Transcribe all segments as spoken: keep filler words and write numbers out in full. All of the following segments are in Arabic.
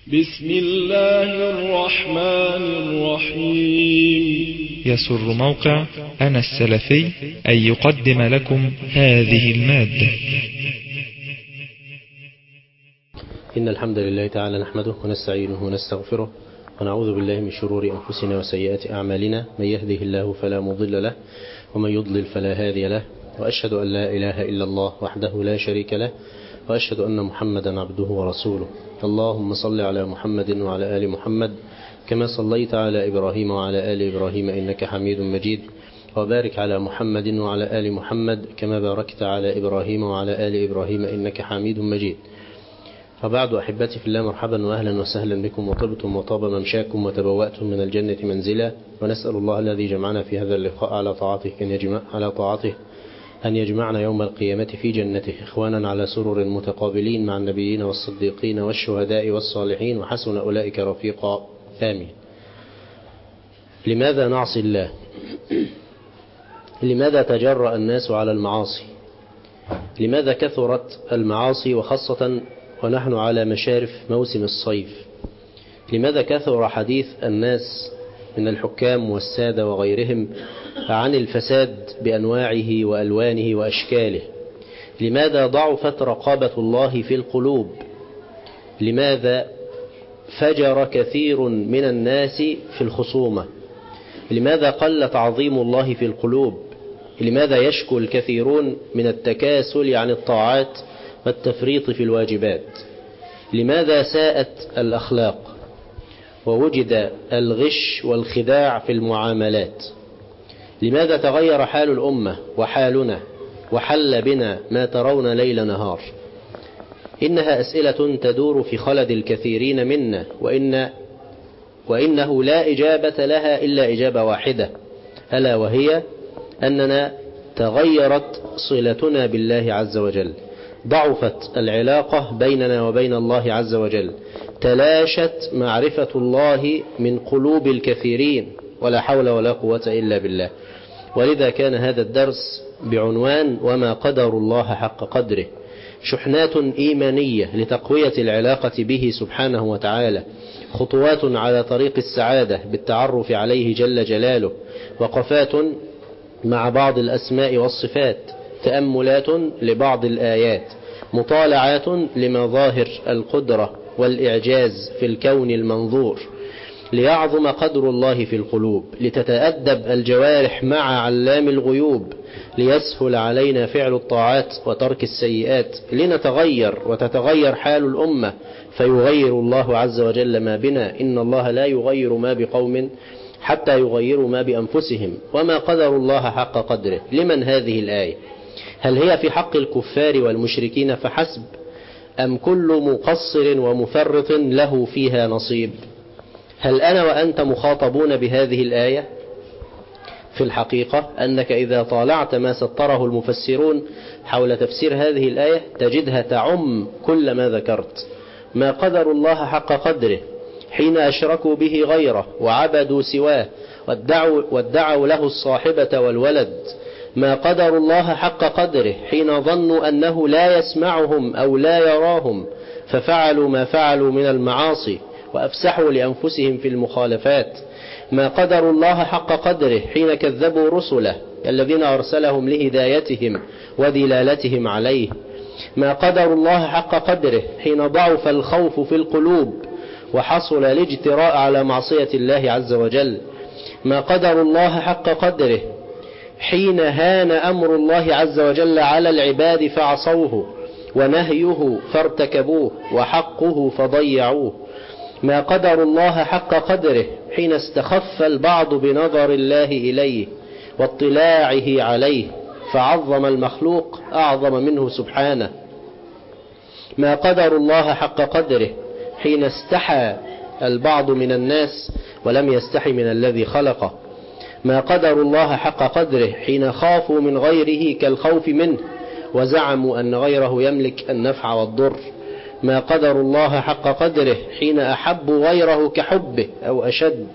بسم الله الرحمن الرحيم. يسر موقع أنا السلفي أن يقدم لكم هذه المادة. إن الحمد لله تعالى نحمده ونستعينه ونستغفره ونعوذ بالله من شرور أنفسنا وسيئات أعمالنا، من يهده الله فلا مضل له ومن يضلل فلا هادي له، وأشهد أن لا إله إلا الله وحده لا شريك له، وأشهد أن محمدا عبده ورسوله. اللهم صل على محمد وعلى آل محمد كما صليت على إبراهيم وعلى آل إبراهيم إنك حميد مجيد، وبارك على محمد وعلى آل محمد كما باركت على إبراهيم وعلى آل إبراهيم إنك حميد مجيد. فبعد أحبتي في الله، مرحبا وأهلا وسهلا بكم، وطبتم وطاب ممشاكم وتبوأتم من الجنة منزلا، ونسأل الله الذي جمعنا في هذا اللقاء على طاعته أن يجمع على طاعته أن يجمعنا يوم القيامة في جنته إخوانا على سرر متقابلين مع النبيين والصديقين والشهداء والصالحين، وحسن أولئك رفيقا، آمين. لماذا نعصي الله؟ لماذا تجرأ الناس على المعاصي؟ لماذا كثرت المعاصي وخاصة ونحن على مشارف موسم الصيف؟ لماذا كثر حديث الناس من الحكام والسادة وغيرهم عن الفساد بأنواعه وألوانه وأشكاله؟ لماذا ضعفت رقابة الله في القلوب؟ لماذا فجر كثير من الناس في الخصومة؟ لماذا قل تعظيم الله في القلوب؟ لماذا يشكو الكثيرون من التكاسل عن الطاعات والتفريط في الواجبات؟ لماذا ساءت الأخلاق ووجد الغش والخداع في المعاملات؟ لماذا تغير حال الأمة وحالنا وحل بنا ما ترون ليل نهار؟ إنها أسئلة تدور في خلد الكثيرين منا، وإن وإنه لا إجابة لها إلا إجابة واحدة، ألا وهي أننا تغيرت صلتنا بالله عز وجل، ضعفت العلاقة بيننا وبين الله عز وجل، تلاشت معرفة الله من قلوب الكثيرين، ولا حول ولا قوة إلا بالله. ولذا كان هذا الدرس بعنوان وما قدر الله حق قدره، شحنات إيمانية لتقوية العلاقة به سبحانه وتعالى، خطوات على طريق السعادة بالتعرف عليه جل جلاله، وقفات مع بعض الأسماء والصفات، تأملات لبعض الآيات، مطالعات لمظاهر القدرة والإعجاز في الكون المنظور، ليعظم قدر الله في القلوب، لتتأدب الجوارح مع علام الغيوب، ليسهل علينا فعل الطاعات وترك السيئات، لنتغير وتتغير حال الأمة فيغير الله عز وجل ما بنا. إن الله لا يغير ما بقوم حتى يغيروا ما بأنفسهم. وما قدر الله حق قدره، لمن هذه الآية؟ هل هي في حق الكفار والمشركين فحسب، أم كل مقصر ومفرط له فيها نصيب؟ هل أنا وأنت مخاطبون بهذه الآية؟ في الحقيقة أنك إذا طالعت ما سطره المفسرون حول تفسير هذه الآية تجدها تعم كل ما ذكرت. ما قدر الله حق قدره حين أشركوا به غيره وعبدوا سواه وادعوا, وادعوا له الصاحبة والولد. ما قدر الله حق قدره حين ظنوا أنه لا يسمعهم أو لا يراهم ففعلوا ما فعلوا من المعاصي وأفسحوا لأنفسهم في المخالفات. ما قدر الله حق قدره حين كذبوا رسله الذين أرسلهم لهدايتهم ودلالتهم عليه. ما قدر الله حق قدره حين ضعف الخوف في القلوب وحصل الاجتراء على معصية الله عز وجل. ما قدر الله حق قدره حين هان أمر الله عز وجل على العباد فعصوه، ونهيه فارتكبوه، وحقه فضيعوه. ما قدر الله حق قدره حين استخف البعض بنظر الله إليه واطلاعه عليه فعظم المخلوق أعظم منه سبحانه. ما قدر الله حق قدره حين استحى البعض من الناس ولم يستحي من الذي خلقه. ما قدر الله حق قدره حين خافوا من غيره كالخوف منه وزعموا أن غيره يملك النفع والضر. ما قدر الله حق قدره حين أحبوا غيره كحبه أو أشد.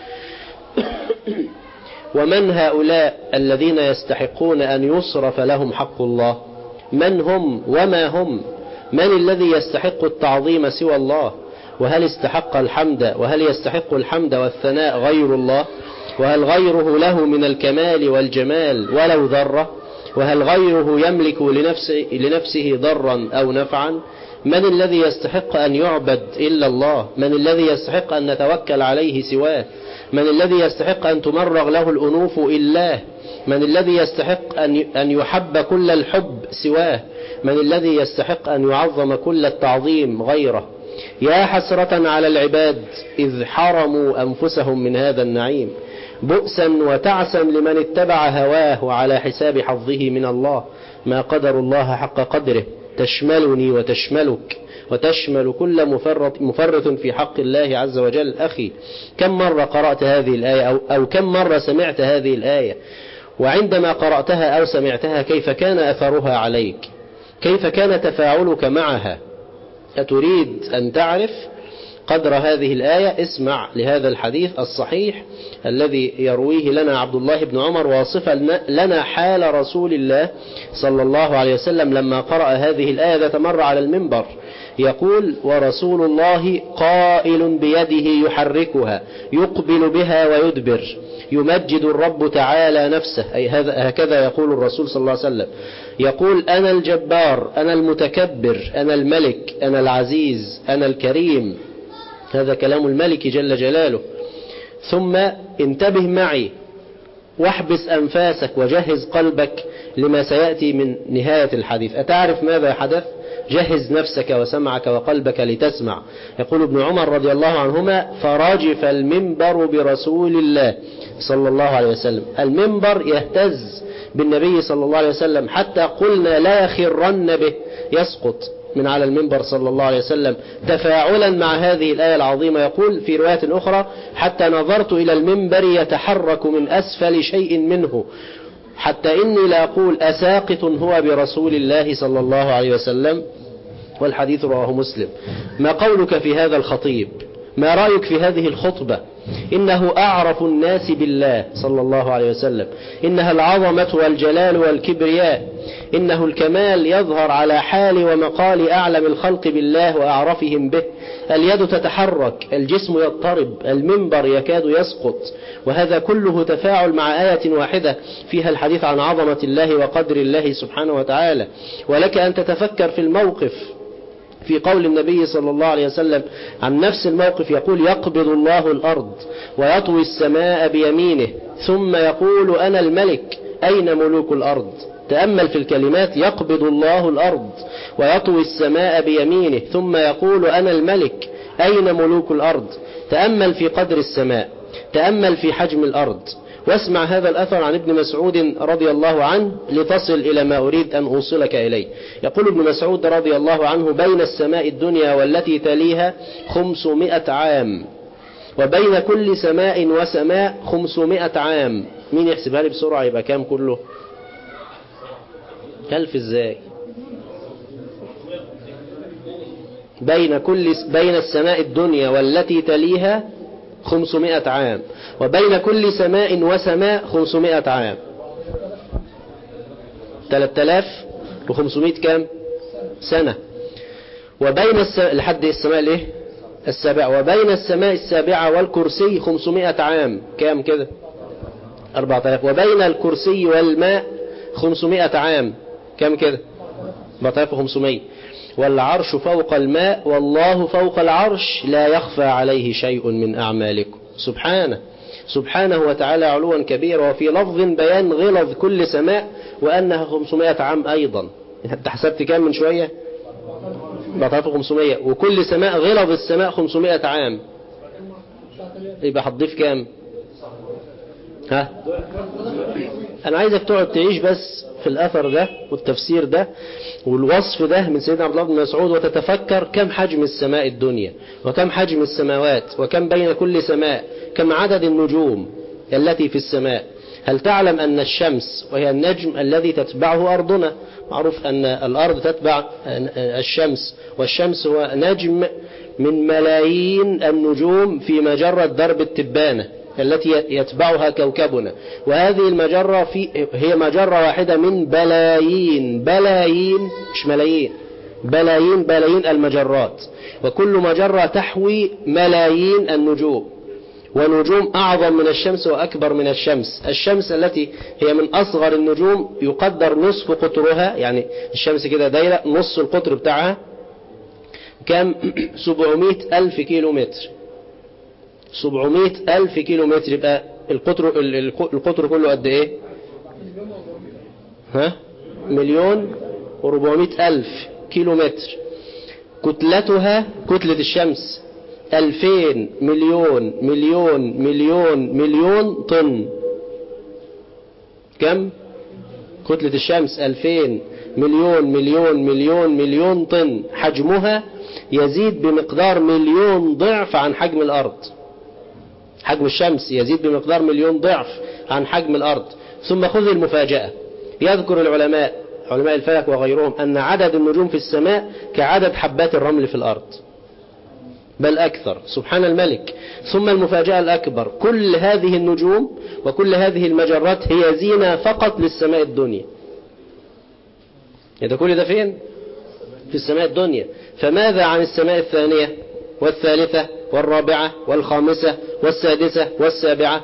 ومن هؤلاء الذين يستحقون أن يصرف لهم حق الله؟ من هم وما هم؟ من الذي يستحق التعظيم سوى الله؟ وهل استحق الحمد وهل يستحق الحمد والثناء غير الله؟ وهل غيره له من الكمال والجمال ولو ذرة؟ وهل غيره يملك لنفسه, لنفسه ضرا أو نفعا؟ من الذي يستحق أن يعبد إلا الله؟ من الذي يستحق أن نتوكل عليه سواه؟ من الذي يستحق أن تمرغ له الأنوف إلاه؟ من الذي يستحق أن يحب كل الحب سواه؟ من الذي يستحق أن يعظم كل التعظيم غيره؟ يا حسرة على العباد إذ حرموا أنفسهم من هذا النعيم، بؤسا وتعسا لمن اتبع هواه على حساب حظه من الله. ما قدر الله حق قدره، تشملني وتشملك وتشمل كل مفرط, مفرط في حق الله عز وجل. أخي، كم مرة قرأت هذه الآية أو, أو كم مرة سمعت هذه الآية؟ وعندما قرأتها أو سمعتها كيف كان أثرها عليك؟ كيف كان تفاعلك معها؟ أتريد أن تعرف قدر هذه الآية؟ اسمع لهذا الحديث الصحيح الذي يرويه لنا عبد الله بن عمر واصفا لنا حال رسول الله صلى الله عليه وسلم لما قرأ هذه الآية ذات مرة على المنبر. يقول: ورسول الله قائل بيده يحركها يقبل بها ويدبر، يمجد الرب تعالى نفسه، أي هكذا يقول الرسول صلى الله عليه وسلم. يقول: أنا الجبار، أنا المتكبر، أنا الملك، أنا العزيز، أنا الكريم. هذا كلام الملك جل جلاله. ثم انتبه معي واحبس أنفاسك وجهز قلبك لما سيأتي من نهاية الحديث. أتعرف ماذا حدث؟ جهز نفسك وسمعك وقلبك لتسمع. يقول ابن عمر رضي الله عنهما: فرجف المنبر برسول الله صلى الله عليه وسلم. المنبر يهتز بالنبي صلى الله عليه وسلم حتى قلنا لا يخرن به، يسقط من على المنبر صلى الله عليه وسلم تفاعلا مع هذه الآية العظيمة. يقول في رواية أخرى: حتى نظرت إلى المنبر يتحرك من أسفل شيء منه، حتى إني لا أقول أساقط هو برسول الله صلى الله عليه وسلم. والحديث رواه مسلم. ما قولك في هذا الخطيب؟ ما رأيك في هذه الخطبة؟ إنه أعرف الناس بالله صلى الله عليه وسلم، إنها العظمة والجلال والكبرياء، إنه الكمال يظهر على حال ومقال أعلم الخلق بالله وأعرفهم به. اليد تتحرك، الجسم يضطرب، المنبر يكاد يسقط، وهذا كله تفاعل مع آية واحدة فيها الحديث عن عظمة الله وقدر الله سبحانه وتعالى. ولك أن تتفكر في الموقف في قول النبي صلى الله عليه وسلم عن نفس الموقف، يقول: يقبض الله الأرض ويطوي السماء بيمينه ثم يقول: أنا الملك، أين ملوك الأرض؟ تأمل في الكلمات: يقبض الله الأرض ويطوي السماء بيمينه ثم يقول: أنا الملك، أين ملوك الأرض؟ تأمل في قدر السماء، تأمل في حجم الأرض، واسمع هذا الأثر عن ابن مسعود رضي الله عنه لتصل إلى ما أريد أن أوصلك إليه. يقول ابن مسعود رضي الله عنه: بين السماء الدنيا والتي تليها خمسمائة عام، وبين كل سماء وسماء خمسمائة عام. مين يحسبها لي بسرعة؟ يبقى كام كله؟ ألف إزاي؟ بين كل بين السماء الدنيا والتي تليها خمسمائة عام، وبين كل سماء وسماء خمسمائة عام. ثلاثة آلاف وخمسمائة كام سنة. وبين السماء لحد السماء الايه السابعة، وبين السماء السابعة والكرسي خمسمائة عام. كام كده؟ أربعة آلاف. وبين الكرسي والماء خمسمائة عام. كام كده؟ أربعة آلاف وخمسمائة. والعرش فوق الماء والله فوق العرش لا يخفى عليه شيء من أعمالكم. سبحانه سبحانه وتعالى علوا كبيرا. وفي لفظ بيان غلظ كل سماء وأنها خمسمائة عام أيضا. انت حسبت كام من شوية؟ أربعة آلاف وخمسمائة. وكل سماء غلظ السماء خمسمائة عام، يبقى هتضيف كام؟ ها؟ أنا عايزك تقعد تعيش بس في الأثر ده والتفسير ده والوصف ده من سيدنا عبد الله بن مسعود، وتتفكر كم حجم السماء الدنيا وكم حجم السماوات وكم بين كل سماء، كم عدد النجوم التي في السماء. هل تعلم أن الشمس وهي النجم الذي تتبعه أرضنا؟ معروف أن الأرض تتبع الشمس، والشمس هو نجم من ملايين النجوم في مجرة درب التبانة التي يتبعها كوكبنا. وهذه المجرة في هي مجرة واحدة من بلايين بلايين مش ملايين بلايين بلايين المجرات، وكل مجرة تحوي ملايين النجوم، ونجوم أعظم من الشمس وأكبر من الشمس. الشمس التي هي من أصغر النجوم يقدر نصف قطرها، يعني الشمس كده دايرة نص القطر بتاعها كم؟ سبعمائة ألف كيلو متر. سبعمائة ألف كيلو متر، يبقى القطر القطر كله قد إيه؟ ها؟ مليون وربعمائة ألف كيلو متر. كتلتها كتلة الشمس ألفين مليون مليون مليون مليون طن. كم؟ كتلة الشمس ألفين مليون مليون مليون مليون طن. حجمها يزيد بمقدار مليون ضعف عن حجم الأرض. حجم الشمس يزيد بمقدار مليون ضعف عن حجم الأرض. ثم خذ المفاجأة، يذكر العلماء علماء الفلك وغيرهم أن عدد النجوم في السماء كعدد حبات الرمل في الأرض، بل أكثر، سبحان الملك. ثم المفاجأة الأكبر، كل هذه النجوم وكل هذه المجرات هي زينة فقط للسماء الدنيا. يعني كل ده فين؟ في السماء الدنيا. فماذا عن السماء الثانية والثالثة والرابعة والخامسة والسادسة والسابعة؟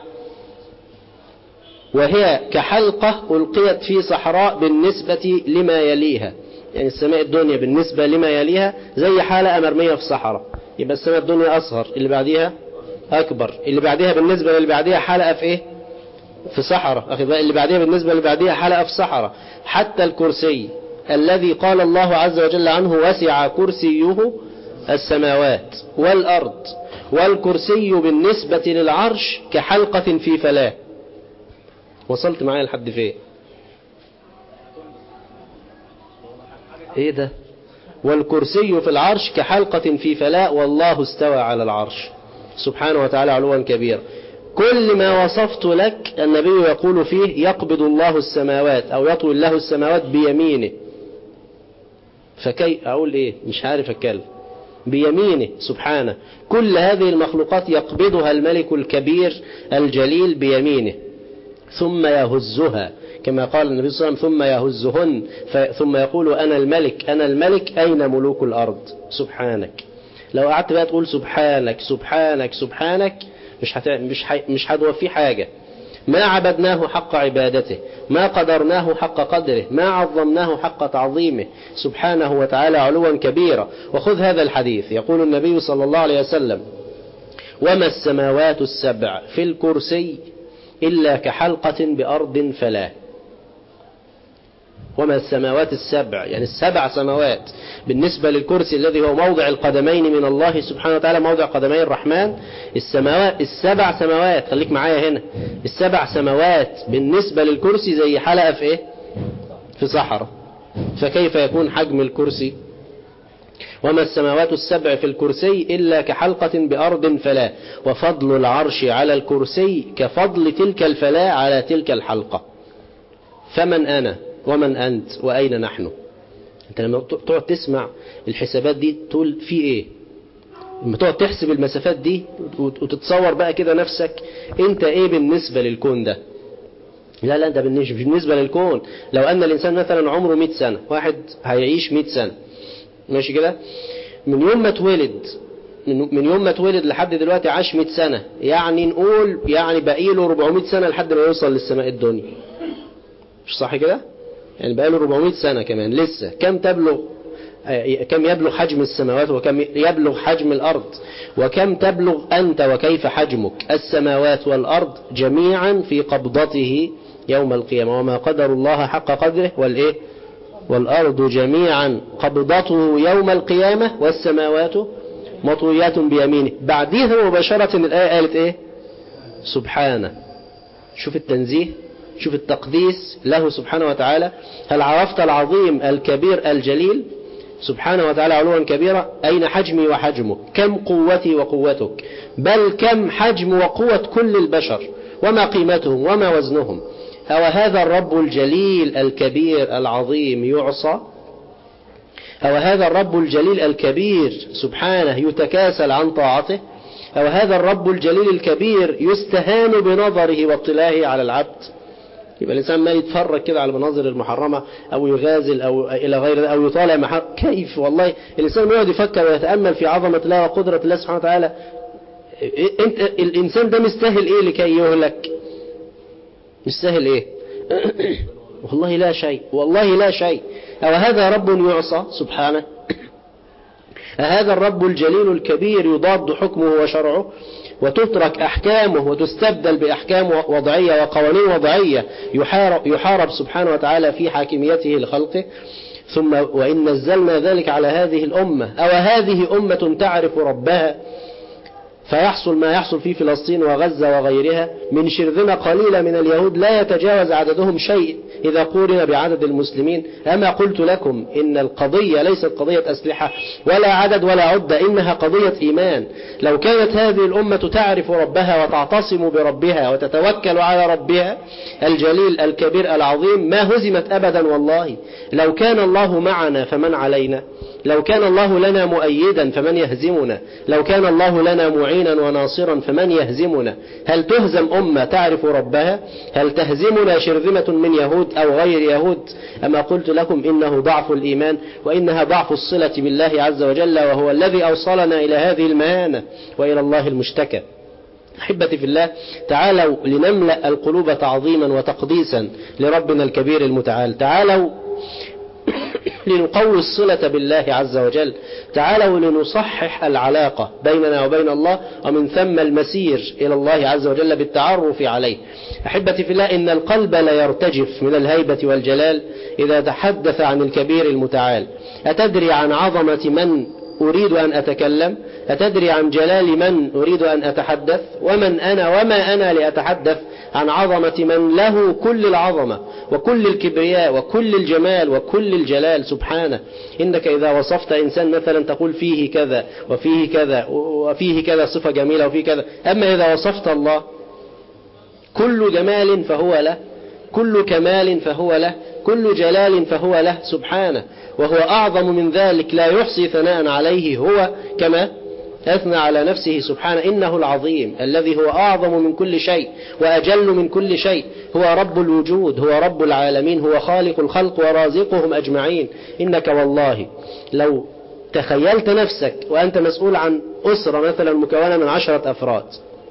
وهي كحلقة ألقيت في صحراء بالنسبة لما يليها. يعني السماء الدنيا بالنسبة لما يليها زي حلقة مرمية في صحراء، يبقى السماء الدنيا أصغر، اللي بعديها أكبر، اللي بعديها بالنسبة للي بعديها حلقة في إيه؟ في صحراء، اللي بعديها بالنسبة للي بعديها حلقة في صحراء. حتى الكرسي الذي قال الله عز وجل عنه وسع كرسيه السماوات والأرض، والكرسي بالنسبة للعرش كحلقة في فلاة. وصلت معايا لحد فين؟ ايه ده؟ والكرسي في العرش كحلقة في فلاة والله استوى على العرش سبحانه وتعالى علوا كبيرا. كل ما وصفت لك النبي يقول فيه يقبض الله السماوات أو يطوي الله السماوات بيمينه. فكي أقول إيه؟ مش عارف أتكلم. بيمينه سبحانه. كل هذه المخلوقات يقبضها الملك الكبير الجليل بيمينه، ثم يهزها كما قال النبي صلى الله عليه وسلم ثم يهزهن ثم يقول أنا الملك أنا الملك أين ملوك الأرض سبحانك. لو قعدت بقى تقول سبحانك سبحانك سبحانك مش هت... مش ح... مش هتوفي حاجة. ما عبدناه حق عبادته، ما قدرناه حق قدره، ما عظمناه حق تعظيمه سبحانه وتعالى علوا كبيرا. وخذ هذا الحديث، يقول النبي صلى الله عليه وسلم وما السماوات السبع في الكرسي إلا كحلقة بأرض فلاة. وما السماوات السبع يعني السبع سماوات بالنسبة للكرسي الذي هو موضع القدمين من الله سبحانه وتعالى، موضع قدمي الرحمن. السماوات السبع سماوات، خليك معايا هنا، السبع سماوات بالنسبة للكرسي زي حلقة في ايه؟ في صحراء. فكيف يكون حجم الكرسي؟ وما السماوات السبع في الكرسي إلا كحلقة بأرض فلاة، وفضل العرش على الكرسي كفضل تلك الفلاة على تلك الحلقة. فمن أنا ومن أنت وأين نحن؟ أنت لما تقعد تسمع الحسابات دي تقول في إيه؟ لما تقعد تحسب المسافات دي وتتصور بقى كده نفسك أنت إيه بالنسبة للكون ده؟ لا لا ده بالنسبة للكون. لو أن الإنسان مثلا عمره مئة سنة، واحد هيعيش مئة سنة ماشي كده، من يوم ما اتولد من يوم ما اتولد لحد دلوقتي عاش مئة سنة، يعني نقول يعني بقيله أربعمائة سنة لحد ما يوصل للسماء الدنيا. مش صح كده؟ يعني بقى له أربعمائة سنة كمان لسه. كم تبلغ كم يبلغ حجم السماوات وكم يبلغ حجم الأرض، وكم تبلغ أنت وكيف حجمك؟ السماوات والأرض جميعا في قبضته يوم القيامة، وما قدر الله حق قدره والإيه والأرض جميعا قبضته يوم القيامة والسماوات مطويات بيمينه. بعدها مباشرة الآية قالت إيه؟ سبحانه. شوف التنزيه، شوف التقديس له سبحانه وتعالى. هل عرفت العظيم الكبير الجليل سبحانه وتعالى علوا كبيرا؟ أين حجمي وحجمك؟ كم قوتي وقوتك؟ بل كم حجم وقوة كل البشر وما قيمتهم وما وزنهم؟ أو هذا الرب الجليل الكبير العظيم يعصى؟ أو هذا الرب الجليل الكبير سبحانه يتكاسل عن طاعته؟ أو هذا الرب الجليل الكبير يستهان بنظره واطلاعه على العبد؟ يبقى الإنسان ما يتفرج كده على المناظر المحرمة أو يغازل أو إلى غير أو يطالع محر... كيف والله الإنسان يقعد يفكر ويتأمل في عظمة الله وقدرة الله سبحانه وتعالى. انت الإنسان ده مستاهل إيه لكي يهلك؟ مستاهل إيه؟ والله لا شيء، والله لا شيء. أو هذا رب يعصى سبحانه؟ هذا الرب الجليل الكبير يضاد حكمه وشرعه وتترك أحكامه وتستبدل بأحكام وضعية وقوانين وضعية، يحارب, يحارب سبحانه وتعالى في حاكميته لخلقه. ثم وإن نزلنا ذلك على هذه الأمة، أو هذه أمة تعرف ربها، فيحصل ما يحصل في فلسطين وغزة وغيرها من شرذمة قليلة من اليهود لا يتجاوز عددهم شيء إذا قورن بعدد المسلمين. أما قلت لكم إن القضية ليست قضية أسلحة ولا عدد ولا عدة، إنها قضية إيمان. لو كانت هذه الأمة تعرف ربها وتعتصم بربها وتتوكل على ربها الجليل الكبير العظيم ما هزمت أبدا والله. لو كان الله معنا فمن علينا؟ لو كان الله لنا مؤيدا فمن يهزمنا؟ لو كان الله لنا معينا وناصرا فمن يهزمنا؟ هل تهزم أمة تعرف ربها؟ هل تهزمنا شرذمة من يهود أو غير يهود؟ أما قلت لكم إنه ضعف الإيمان، وإنها ضعف الصلة بالله عز وجل، وهو الذي أوصلنا إلى هذه المهانة وإلى الله المشتكى. أحبتي في الله، تعالوا لنملأ القلوب تعظيما وتقديسا لربنا الكبير المتعال. تعالوا لنقوي الصلة بالله عز وجل. تعالوا لنصحح العلاقة بيننا وبين الله، ومن ثم المسير إلى الله عز وجل بالتعرف عليه. أحبتي في الله، إن القلب لا يرتجف من الهيبة والجلال إذا تحدث عن الكبير المتعال. أتدري عن عظمة من أريد أن أتكلم؟ أتدري عن جلال من أريد أن أتحدث؟ ومن أنا وما أنا لأتحدث عن عظمة من له كل العظمة وكل الكبرياء وكل الجمال وكل الجلال سبحانه. إنك إذا وصفت إنسان مثلا تقول فيه كذا وفيه كذا وفيه كذا صفة جميلة وفيه كذا، أما إذا وصفت الله كل جمال فهو له، كل كمال فهو له، كل جلال فهو له سبحانه. وهو أعظم من ذلك لا يحصي ثناء عليه، هو كما أثنى على نفسه سبحانه: إنه العظيم الذي هو أعظم من كل شيء وأجل من كل شيء، هو رب الوجود، هو رب العالمين، هو خالق الخلق ورازقهم أجمعين. إنك والله لو تخيلت نفسك وأنت مسؤول عن أسرة مثلا مكونة من عشرة أفراد،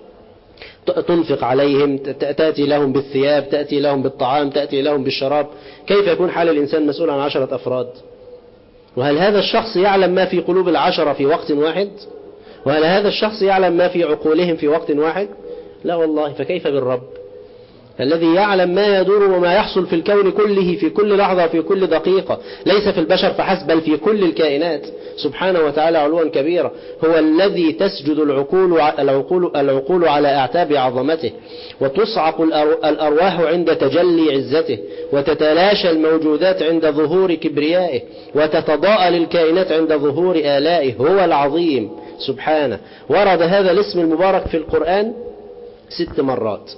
تنفق عليهم، تأتي لهم بالثياب، تأتي لهم بالطعام، تأتي لهم بالشراب، كيف يكون حال الإنسان مسؤول عن عشرة أفراد؟ وهل هذا الشخص يعلم ما في قلوب العشرة في وقت واحد؟ وهل هذا الشخص يعلم ما في عقولهم في وقت واحد؟ لا والله. فكيف بالرب الذي يعلم ما يدور وما يحصل في الكون كله في كل لحظة وفي كل دقيقة، ليس في البشر فحسب بل في كل الكائنات سبحانه وتعالى علوا كبيرا. هو الذي تسجد العقول العقول العقول على أعتاب عظمته، وتصعق الأرواح عند تجلي عزته، وتتلاشى الموجودات عند ظهور كبريائه، وتتضاءل الكائنات عند ظهور آلائه. هو العظيم سبحانه. ورد هذا الاسم المبارك في القرآن ست مرات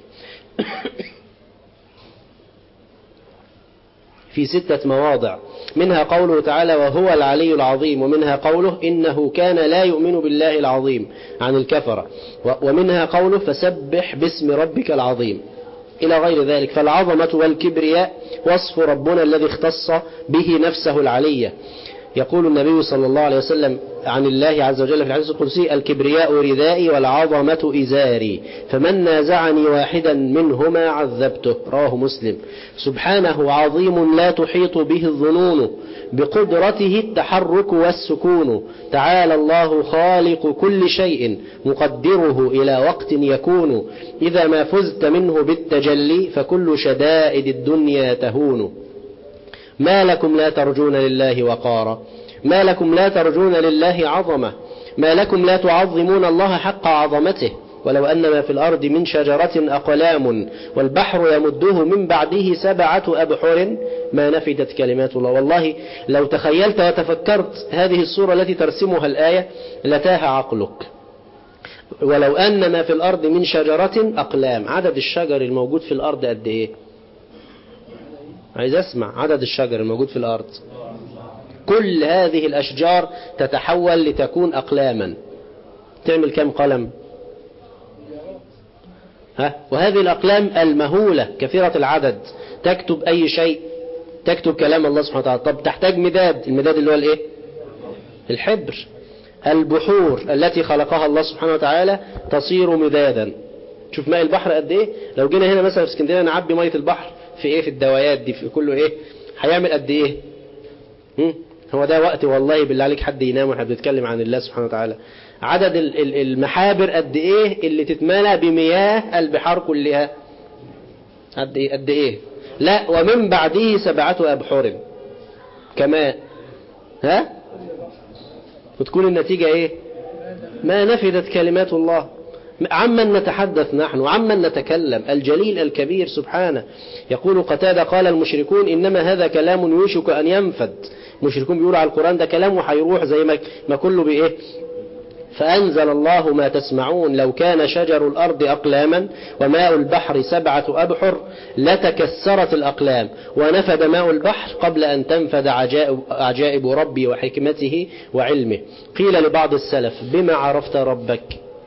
في ستة مواضع، منها قوله تعالى: وهو العلي العظيم، ومنها قوله: إنه كان لا يؤمن بالله العظيم عن الكفرة، ومنها قوله: فسبح باسم ربك العظيم، إلى غير ذلك. فالعظمة والكبرياء وصف ربنا الذي اختص به نفسه العلية. يقول النبي صلى الله عليه وسلم عن الله عز وجل في الحديث القدسي: الكبرياء ردائي والعظمة إزاري، فمن نازعني واحدا منهما عذبته. رواه مسلم. سبحانه عظيم لا تحيط به الظنون، بقدرته التحرك والسكون. تعالى الله خالق كل شيء، مقدره إلى وقت يكون. إذا ما فزت منه بالتجلي، فكل شدائد الدنيا تهون. ما لكم لا ترجون لله وقارا، ما لكم لا ترجون لله عظمة، ما لكم لا تعظمون الله حق عظمته. ولو أن ما في الأرض من شجرة أقلام والبحر يمده من بعده سبعة أبحر ما نفدت كلمات الله. والله لو تخيلت وتفكرت هذه الصورة التي ترسمها الآية لتاه عقلك. ولو أن ما في الأرض من شجرة أقلام، عدد الشجر الموجود في الأرض قد إيه؟ عايز أسمع عدد الشجر الموجود في الأرض. كل هذه الأشجار تتحول لتكون أقلاما، تعمل كم قلم؟ ها؟ وهذه الأقلام المهولة كثيرة العدد تكتب أي شيء، تكتب كلام الله سبحانه وتعالى. طب تحتاج مداد، المداد اللي هو الايه؟ الحبر. البحور التي خلقها الله سبحانه وتعالى تصير مدادا. شوف ماء البحر قد ايه، لو جينا هنا مثلا في اسكندريه نعبي ميه البحر في ايه، في الدوايات دي، في كله ايه، هيعمل قد ايه؟ هم؟ هو ده وقت والله بالله عليك حد ينام واحنا بنتكلم عن الله سبحانه وتعالى. عدد المحابر قد ايه اللي تتملى بمياه البحار كلها؟ قد ايه قد ايه؟ لا، ومن بعده سبعة أبحر كما ها، وتكون النتيجة ايه؟ ما نفذت كلمات الله. عمن نتحدث نحن وعمن نتكلم؟ الجليل الكبير سبحانه. يقول قتادة قال المشركون إنما هذا كلام يوشك أن ينفد. المشركون بيقولوا على القرآن ده كلام وحيروح زي ما ما كله بإيه. فأنزل الله ما تسمعون لو كان شجر الأرض أقلاما وماء البحر سبعة أبحر لتكسرت الأقلام ونفد ماء البحر قبل أن تنفد عجائب, عجائب ربي وحكمته وعلمه. قيل لبعض السلف بما عرفت ربك؟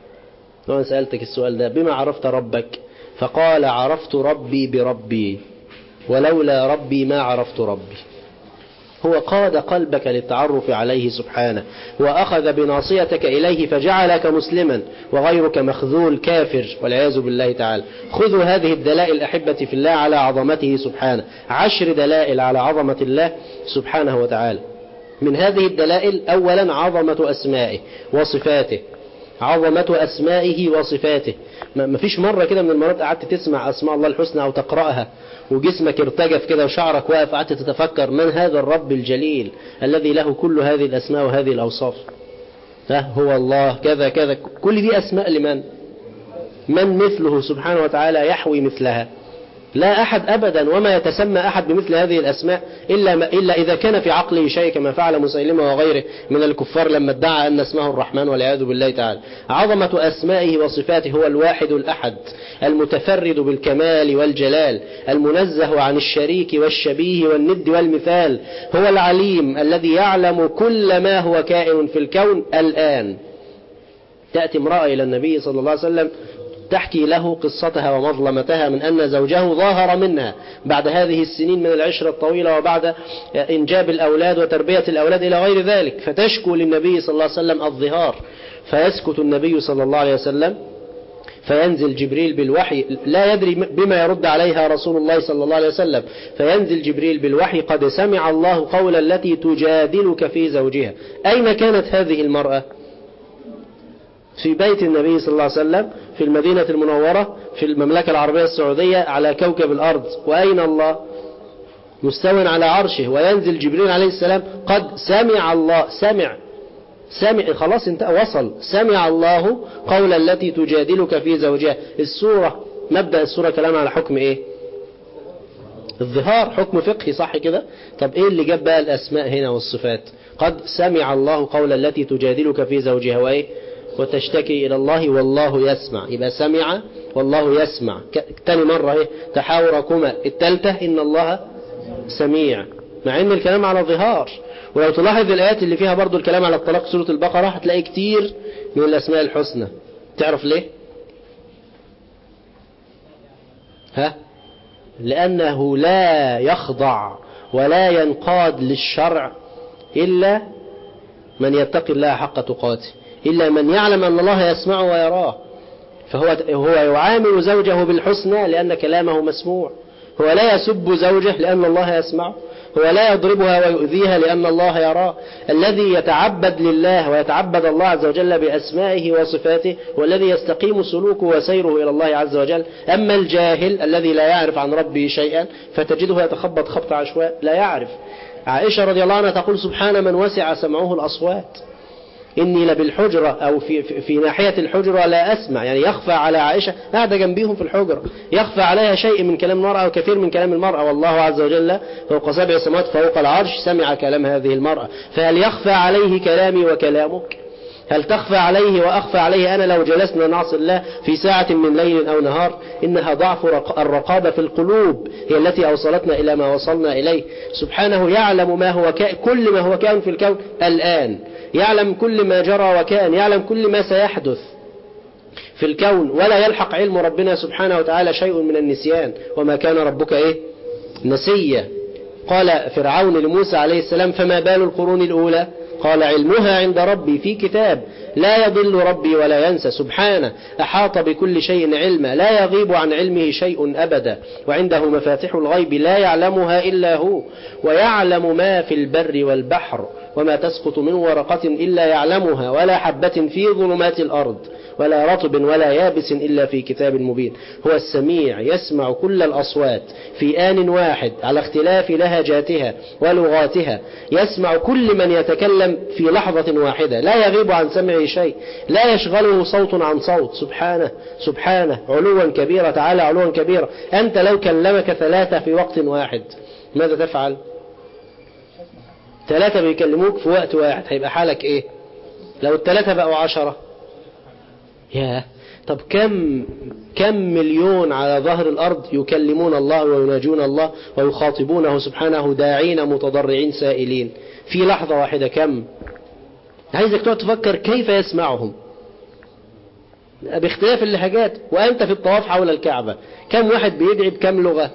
لو أنا سألتك السؤال ده بما عرفت ربك؟ فقال عرفت ربي بربي ولولا ربي ما عرفت ربي. هو قاد قلبك للتعرف عليه سبحانه وأخذ بناصيتك إليه فجعلك مسلما وغيرك مخذول كافر والعياذ بالله تعالى. خذوا هذه الدلائل أحبة في الله على عظمته سبحانه، عشر دلائل على عظمة الله سبحانه وتعالى. من هذه الدلائل أولا عظمة أسمائه وصفاته، عظمة أسمائه وصفاته. ما فيش مرة كده من المرات قعدت تسمع أسماء الله الحسنى أو تقرأها وجسمك ارتجف كده وشعرك واقف قعدت تتفكر من هذا الرب الجليل الذي له كل هذه الأسماء وهذه الأوصاف؟ هو الله كذا كذا، كل دي أسماء لمن؟ من مثله سبحانه وتعالى يحوي مثلها؟ لا أحد أبدا، وما يتسمى أحد بمثل هذه الأسماء إلا, ما إلا إذا كان في عقله شيء كما فعل مسيلمة وغيره من الكفار لما ادعى أن اسمه الرحمن والعياذ بالله تعالى. عظمة أسمائه وصفاته. هو الواحد الأحد المتفرد بالكمال والجلال المنزه عن الشريك والشبيه والند والمثال. هو العليم الذي يعلم كل ما هو كائن في الكون الآن. تأتي امرأة إلى النبي صلى الله عليه وسلم تحكي له قصتها ومظلمتها من أن زوجه ظاهر منها بعد هذه السنين من العشرة الطويلة وبعد إنجاب الأولاد وتربية الأولاد إلى غير ذلك، فتشكو للنبي صلى الله عليه وسلم الظهار، فيسكت النبي صلى الله عليه وسلم فينزل جبريل بالوحي، لا يدري بما يرد عليها رسول الله صلى الله عليه وسلم، فينزل جبريل بالوحي قد سمع الله قول التي تجادلك في زوجها. أين كانت هذه المرأة؟ في بيت النبي صلى الله عليه وسلم في المدينة المنورة في المملكة العربية السعودية على كوكب الأرض. وأين الله؟ مستوٍ على عرشه. وينزل جبريل عليه السلام قد سمع الله، سمع سمع خلاص انت وصل، سمع الله قول التي تجادلك في زوجها. السورة مبدأ السورة كلام على حكم ايه؟ الظهار، حكم فقهي صح كده؟ طب ايه اللي جاب بقى الأسماء هنا والصفات؟ قد سمع الله قول التي تجادلك في زوجها وايه؟ وتشتكي إلى الله والله يسمع. يبقى سمع والله يسمع. تاني مرة ايه؟ تحاوركما. التالتة إن الله سميع، مع ان الكلام على ظهار. ولو تلاحظ الآيات اللي فيها برضو الكلام على الطلاق سورة البقرة هتلاقي كتير من الأسماء الحسنى. تعرف ليه؟ ها؟ لأنه لا يخضع ولا ينقاد للشرع إلا من يتقي الله حق تقاته، إلا من يعلم أن الله يسمعه ويراه. فهو هو يعامل زوجه بالحسنى لأن كلامه مسموع. هو لا يسب زوجه لأن الله يسمعه. هو لا يضربها ويؤذيها لأن الله يراه. الذي يتعبد لله ويتعبد الله عز وجل بأسمائه وصفاته والذي يستقيم سلوكه وسيره إلى الله عز وجل. أما الجاهل الذي لا يعرف عن ربه شيئا فتجده يتخبط خبط عشواء لا يعرف. عائشة رضي الله عنها تقول سبحان من وسع سمعه الأصوات، إني لبالحجرة أو في, في, في ناحية الحجرة لا أسمع. يعني يخفى على عائشة قاعدة جنبيهم في الحجرة، يخفى عليها شيء من كلام المرأة أو كثير من كلام المرأة، والله عز وجل فوق سبع سماوات فوق العرش سمع كلام هذه المرأة. فهل يخفى عليه كلامي وكلامك؟ هل تخفى عليه وأخفى عليه أنا لو جلسنا نعصي الله في ساعة من ليل أو نهار؟ إنها ضعف الرقابة في القلوب هي التي أوصلتنا إلى ما وصلنا إليه. سبحانه يعلم ما هو كائن، كل ما هو كائن في الكون الآن، يعلم كل ما جرى وكان، يعلم كل ما سيحدث. في الكون ولا يلحق علم ربنا سبحانه وتعالى شيء من النسيان. وما كان ربك إيه؟ نسيا. قال فرعون لموسى عليه السلام فما بال القرون الأولى؟ قال علمها عند ربي في كتاب لا يضل ربي ولا ينسى. سبحانه أحاط بكل شيء علما لا يغيب عن علمه شيء أبدا، وعنده مفاتيح الغيب لا يعلمها إلا هو، ويعلم ما في البر والبحر، وما تسقط من ورقة إلا يعلمها، ولا حبة في ظلمات الأرض ولا رطب ولا يابس إلا في كتاب مبين. هو السميع يسمع كل الأصوات في آن واحد على اختلاف لهجاتها ولغاتها، يسمع كل من يتكلم في لحظة واحدة لا يغيب عن سمعه شيء، لا يشغله صوت عن صوت. سبحانه سبحانه علوا كبيرا، تعالى علوا كبيرا. أنت لو كلمك ثلاثة في وقت واحد ماذا تفعل؟ ثلاثة بيكلموك في وقت واحد هيبقى حالك إيه؟ لو الثلاثة بقوا عشرة، يا طب كم كم مليون على ظهر الأرض يكلمون الله ويناجون الله ويخاطبونه سبحانه داعين متضرعين سائلين في لحظة واحدة؟ كم؟ عايزك تقعد تفكر كيف يسمعهم باختلاف اللهجات. وأنت في الطواف حول الكعبة كم واحد بيدعي بكم لغة؟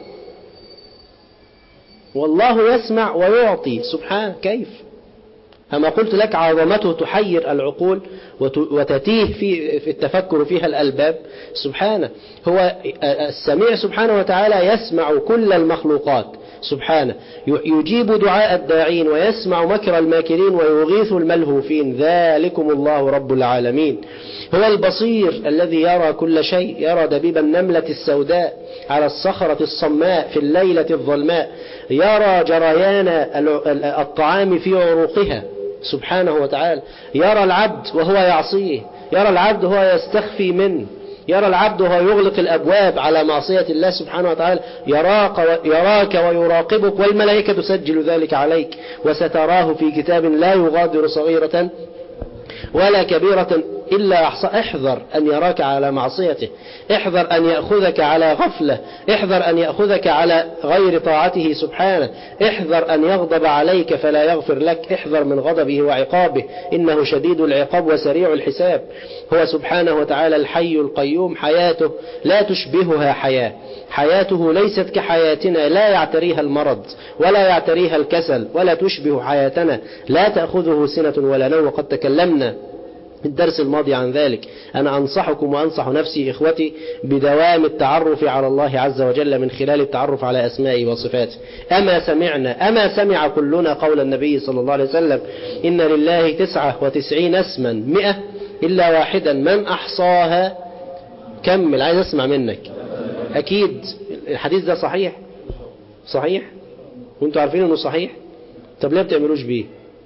والله يسمع ويعطي سبحانه. كيف؟ أما قلت لك عظمته تحير العقول وتتيه في في التفكر فيها الألباب. سبحانه هو السميع سبحانه وتعالى، يسمع كل المخلوقات سبحانه، يجيب دعاء الداعين ويسمع مكر الماكرين ويغيث الملهوفين. ذلكم الله رب العالمين. هو البصير الذي يرى كل شيء، يرى دبيب النملة السوداء على الصخرة الصماء في الليلة الظلماء، يرى جريان الطعام في عروقها سبحانه وتعالى، يرى العبد وهو يعصيه، يرى العبد وهو يستخفي منه، يرى العبد وهو يغلق الأبواب على معصية الله سبحانه وتعالى، يراك, يراك ويراقبك، والملائكة تسجل ذلك عليك، وستراه في كتاب لا يغادر صغيرة ولا كبيرة إلا أحصى. احذر أن يراك على معصيته، احذر أن يأخذك على غفلة، احذر أن يأخذك على غير طاعته سبحانه، احذر أن يغضب عليك فلا يغفر لك، احذر من غضبه وعقابه إنه شديد العقاب وسريع الحساب. هو سبحانه وتعالى الحي القيوم، حياته لا تشبهها حياة، حياته ليست كحياتنا، لا يعتريها المرض ولا يعتريها الكسل ولا تشبه حياتنا، لا تأخذه سنة ولا نوم. وقد تكلمنا الدرس الماضي عن ذلك. أنا أنصحكم وأنصح نفسي إخوتي بدوام التعرف على الله عز وجل من خلال التعرف على أسمائه وصفاته. أما سمعنا أما سمع كلنا قول النبي صلى الله عليه وسلم إن لله تسعة وتسعين اسما مئة إلا واحدا من أحصاها. كمل، عايز أسمع منك. أكيد الحديث ده صحيح صحيح وانتوا عارفين أنه صحيح. طب ليه بتعملوش بيه؟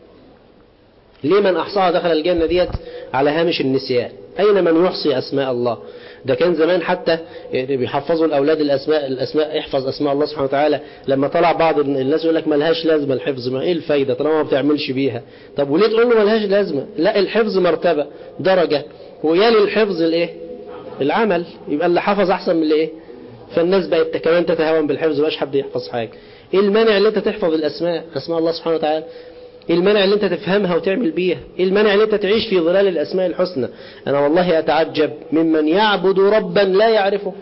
ليه من أحصاها دخل الجنة ديت على هامش النسيان؟ أين من يحصي أسماء الله؟ ده كان زمان حتى بيحفظوا الأولاد الأسماء الأسماء احفظ أسماء الله سبحانه وتعالى. لما طلع بعض الناس يقول لك ملهاش لازمة الحفظ، ما إيه الفايدة طالما ما بتعملش بيها؟ طب وليه تقول له ملهاش لازمة؟ لا، الحفظ مرتبة درجة، ويالي الحفظ الإيه؟ العمل. يبقى اللي حفظ أحسن من اللي إيه؟ فالناس بقت كمان تتهاون بالحفظ، مبقاش حد يحفظ حاجة. إيه المانع اللي أنت تحفظ الأسماء أسماء الله سبحانه وتعالى؟ إيه المانع اللي أنت تفهمها وتعمل بيها؟ إيه المانع اللي أنت تعيش في ظلال الأسماء الحسنى؟ أنا والله أتعجب ممن يعبد ربا لا يعرفه.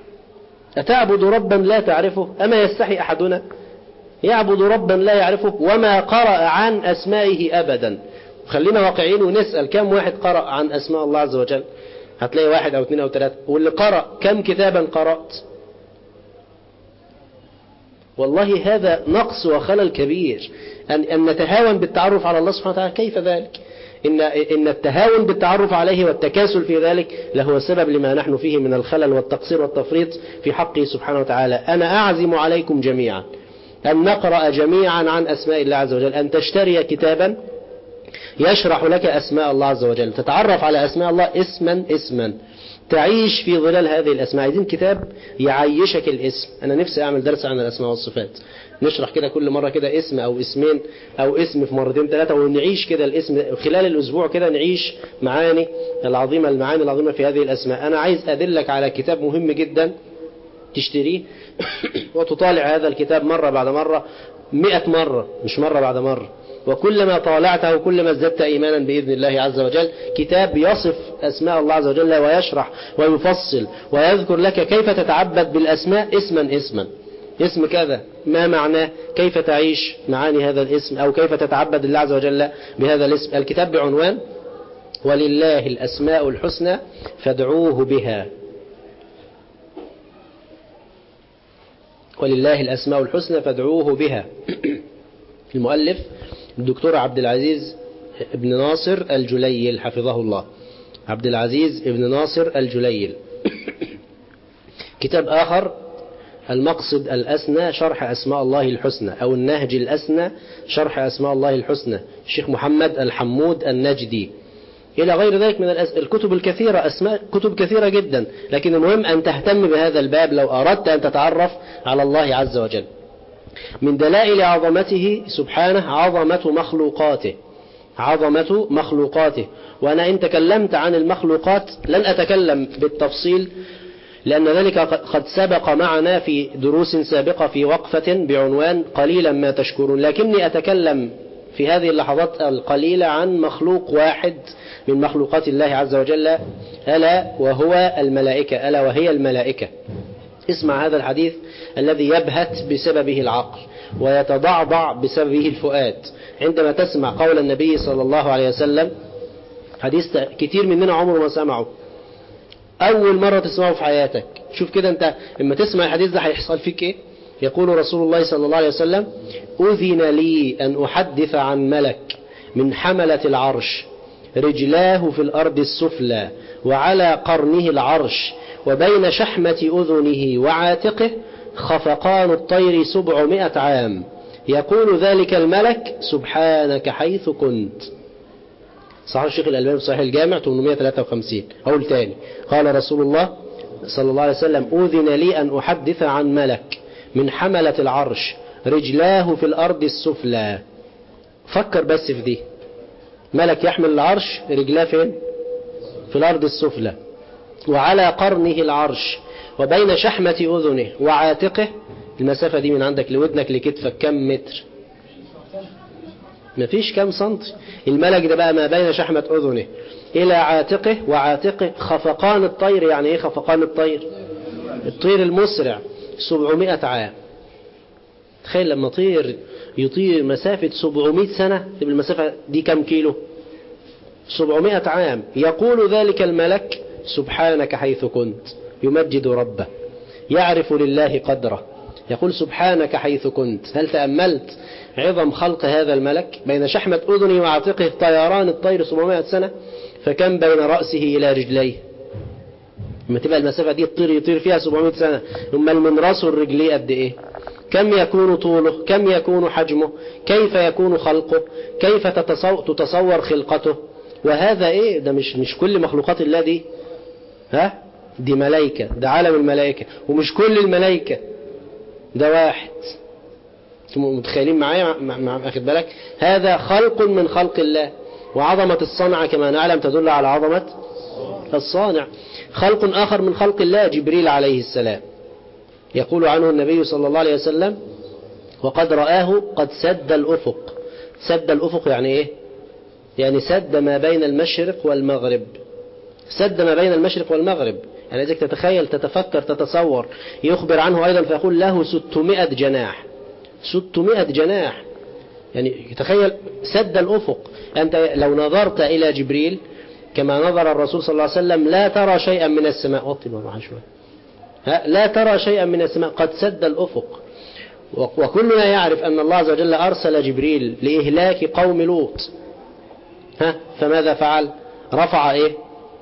أتعبد ربا لا تعرفه؟ أما يستحي أحدنا؟ يعبد ربا لا يعرفه وما قرأ عن أسمائه أبدا. خلينا واقعين ونسأل كم واحد قرأ عن أسماء الله عز وجل؟ هتلاقي واحد أو اثنين أو ثلاثة. واللي قرأ كم كتابا قرأت؟ والله هذا نقص وخلل كبير أن, أن نتهاون بالتعرف على الله سبحانه وتعالى. كيف ذلك؟ إن, إن التهاون بالتعرف عليه والتكاسل في ذلك لهو سبب لما نحن فيه من الخلل والتقصير والتفريط في حقه سبحانه وتعالى. أنا أعزم عليكم جميعا أن نقرأ جميعا عن أسماء الله عز وجل، أن تشتري كتابا يشرح لك أسماء الله عز وجل، تتعرف على أسماء الله اسما اسما، تعيش في ظلال هذه الأسماء. عايزين كتاب يعيشك الاسم. أنا نفسي أعمل درس عن الأسماء والصفات، نشرح كده كل مرة كده اسم أو اسمين أو اسم في مرتين ثلاثة، ونعيش كده الاسم خلال الأسبوع كده، نعيش معاني العظيمة المعاني العظيمة في هذه الأسماء. أنا عايز أدلك على كتاب مهم جدا تشتريه وتطالع هذا الكتاب مرة بعد مرة، مئة مرة، مش مرة بعد مرة. وكلما طالعته كلما ازددت إيمانا بإذن الله عز وجل. كتاب يصف أسماء الله عز وجل ويشرح ويفصل ويذكر لك كيف تتعبد بالأسماء اسما اسما، اسم كذا ما معناه، كيف تعيش معاني هذا الاسم، أو كيف تتعبد الله عز وجل بهذا الاسم. الكتاب بعنوان ولله الأسماء الحسنى فادعوه بها. ولله الأسماء الحسنى فادعوه بها. المؤلف الدكتور عبد العزيز ابن ناصر الجليل حفظه الله، عبد العزيز ابن ناصر الجليل. كتاب آخر المقصد الأسنى شرح أسماء الله الحسنى، أو النهج الأسنى شرح أسماء الله الحسنى، الشيخ محمد الحمود النجدي، إلى غير ذلك من الكتب الكثيرة، أسماء كتب كثيرة جدا. لكن المهم أن تهتم بهذا الباب لو أردت أن تتعرف على الله عز وجل. من دلائل عظمته سبحانه عظمة مخلوقاته، عظمة مخلوقاته. وأنا إن تكلمت عن المخلوقات لن أتكلم بالتفصيل، لأن ذلك قد سبق معنا في دروس سابقة في وقفة بعنوان قليلا ما تشكرون، لكني أتكلم في هذه اللحظات القليلة عن مخلوق واحد من مخلوقات الله عز وجل، ألا وهو الملائكة، ألا وهي الملائكة. اسمع هذا الحديث الذي يبهت بسببه العقل ويتضعضع بسببه الفؤاد عندما تسمع قول النبي صلى الله عليه وسلم، حديث كتير مننا عمره ما سمعه، أول مرة تسمعه في حياتك. شوف كده أنت لما تسمع الحديث ده هيحصل فيك إيه؟ يقول رسول الله صلى الله عليه وسلم: أذن لي أن أحدث عن ملك من حملة العرش رجلاه في الأرض السفلى وعلى قرنه العرش وبين شحمة أذنه وعاتقه خفقان الطير سبعمائة عام، يقول ذلك الملك: سبحانك حيث كنت. صحيح الشيخ الألباني في صحيح الجامع ثمانمائة وثلاثة وخمسين. أقول تاني، قال رسول الله صلى الله عليه وسلم: أذن لي أن أحدث عن ملك من حملة العرش رجلاه في الأرض السفلى. فكر بس في دي، ملك يحمل العرش رجلاه فين؟ في الأرض السفلى، وعلى قرنه العرش وبين شحمة أذنه وعاتقه. المسافة دي من عندك لودنك لكتفك كم متر؟ مفيش كم سنتي. الملك ده بقى ما بين شحمة أذنه إلى عاتقه، وعاتقه خفقان الطير. يعني إيه خفقان الطير؟ الطير المسرع. سبعمائة عام. تخيل لما طير يطير مسافة سبعمائة سنة، تبقى المسافة دي كم كيلو؟ سبعمائة عام. يقول ذلك الملك: سبحانك حيث كنت. يمجد ربه، يعرف لله قدره، يقول: سبحانك حيث كنت. هل تأملت عظم خلق هذا الملك؟ بين شحمة أذنه وعاتقه طيران الطير سبعمائة سنة، فكم بين رأسه إلى رجليه؟ لما تبقى المسافة دي الطير يطير فيها سبعمائة سنة، ثم من رأسه الرجليه قد إيه؟ كم يكون طوله؟ كم يكون حجمه؟ كيف يكون خلقه؟ كيف تتصور خلقته؟ وهذا إيه؟ ده مش مش كل مخلوقات الله دي، ها؟ دي ملائكة، ده عالم الملائكة، ومش كل الملائكة، ده واحد. متخيلين معايا؟ مع أخذ بالك؟ هذا خلق من خلق الله. وعظمة الصنع كما نعلم تدل على عظمة الصانع. خلق آخر من خلق الله جبريل عليه السلام، يقول عنه النبي صلى الله عليه وسلم: وقد رآه قد سد الأفق. سد الأفق يعني إيه؟ يعني سد ما بين المشرق والمغرب. سد ما بين المشرق والمغرب، يعني إذا تتخيل تتفكر تتصور. يخبر عنه أيضا فيقول: له ستمائة جناح. ستمائة جناح، يعني تخيل سد الأفق. أنت لو نظرت إلى جبريل كما نظر الرسول صلى الله عليه وسلم لا ترى شيئا من السماء. وطي معها شوية. لا ترى شيئا من السماء، قد سد الأفق. وكلنا يعرف أن الله عز وجل أرسل جبريل لإهلاك قوم لوط. ها فماذا فعل؟ رفع إيه؟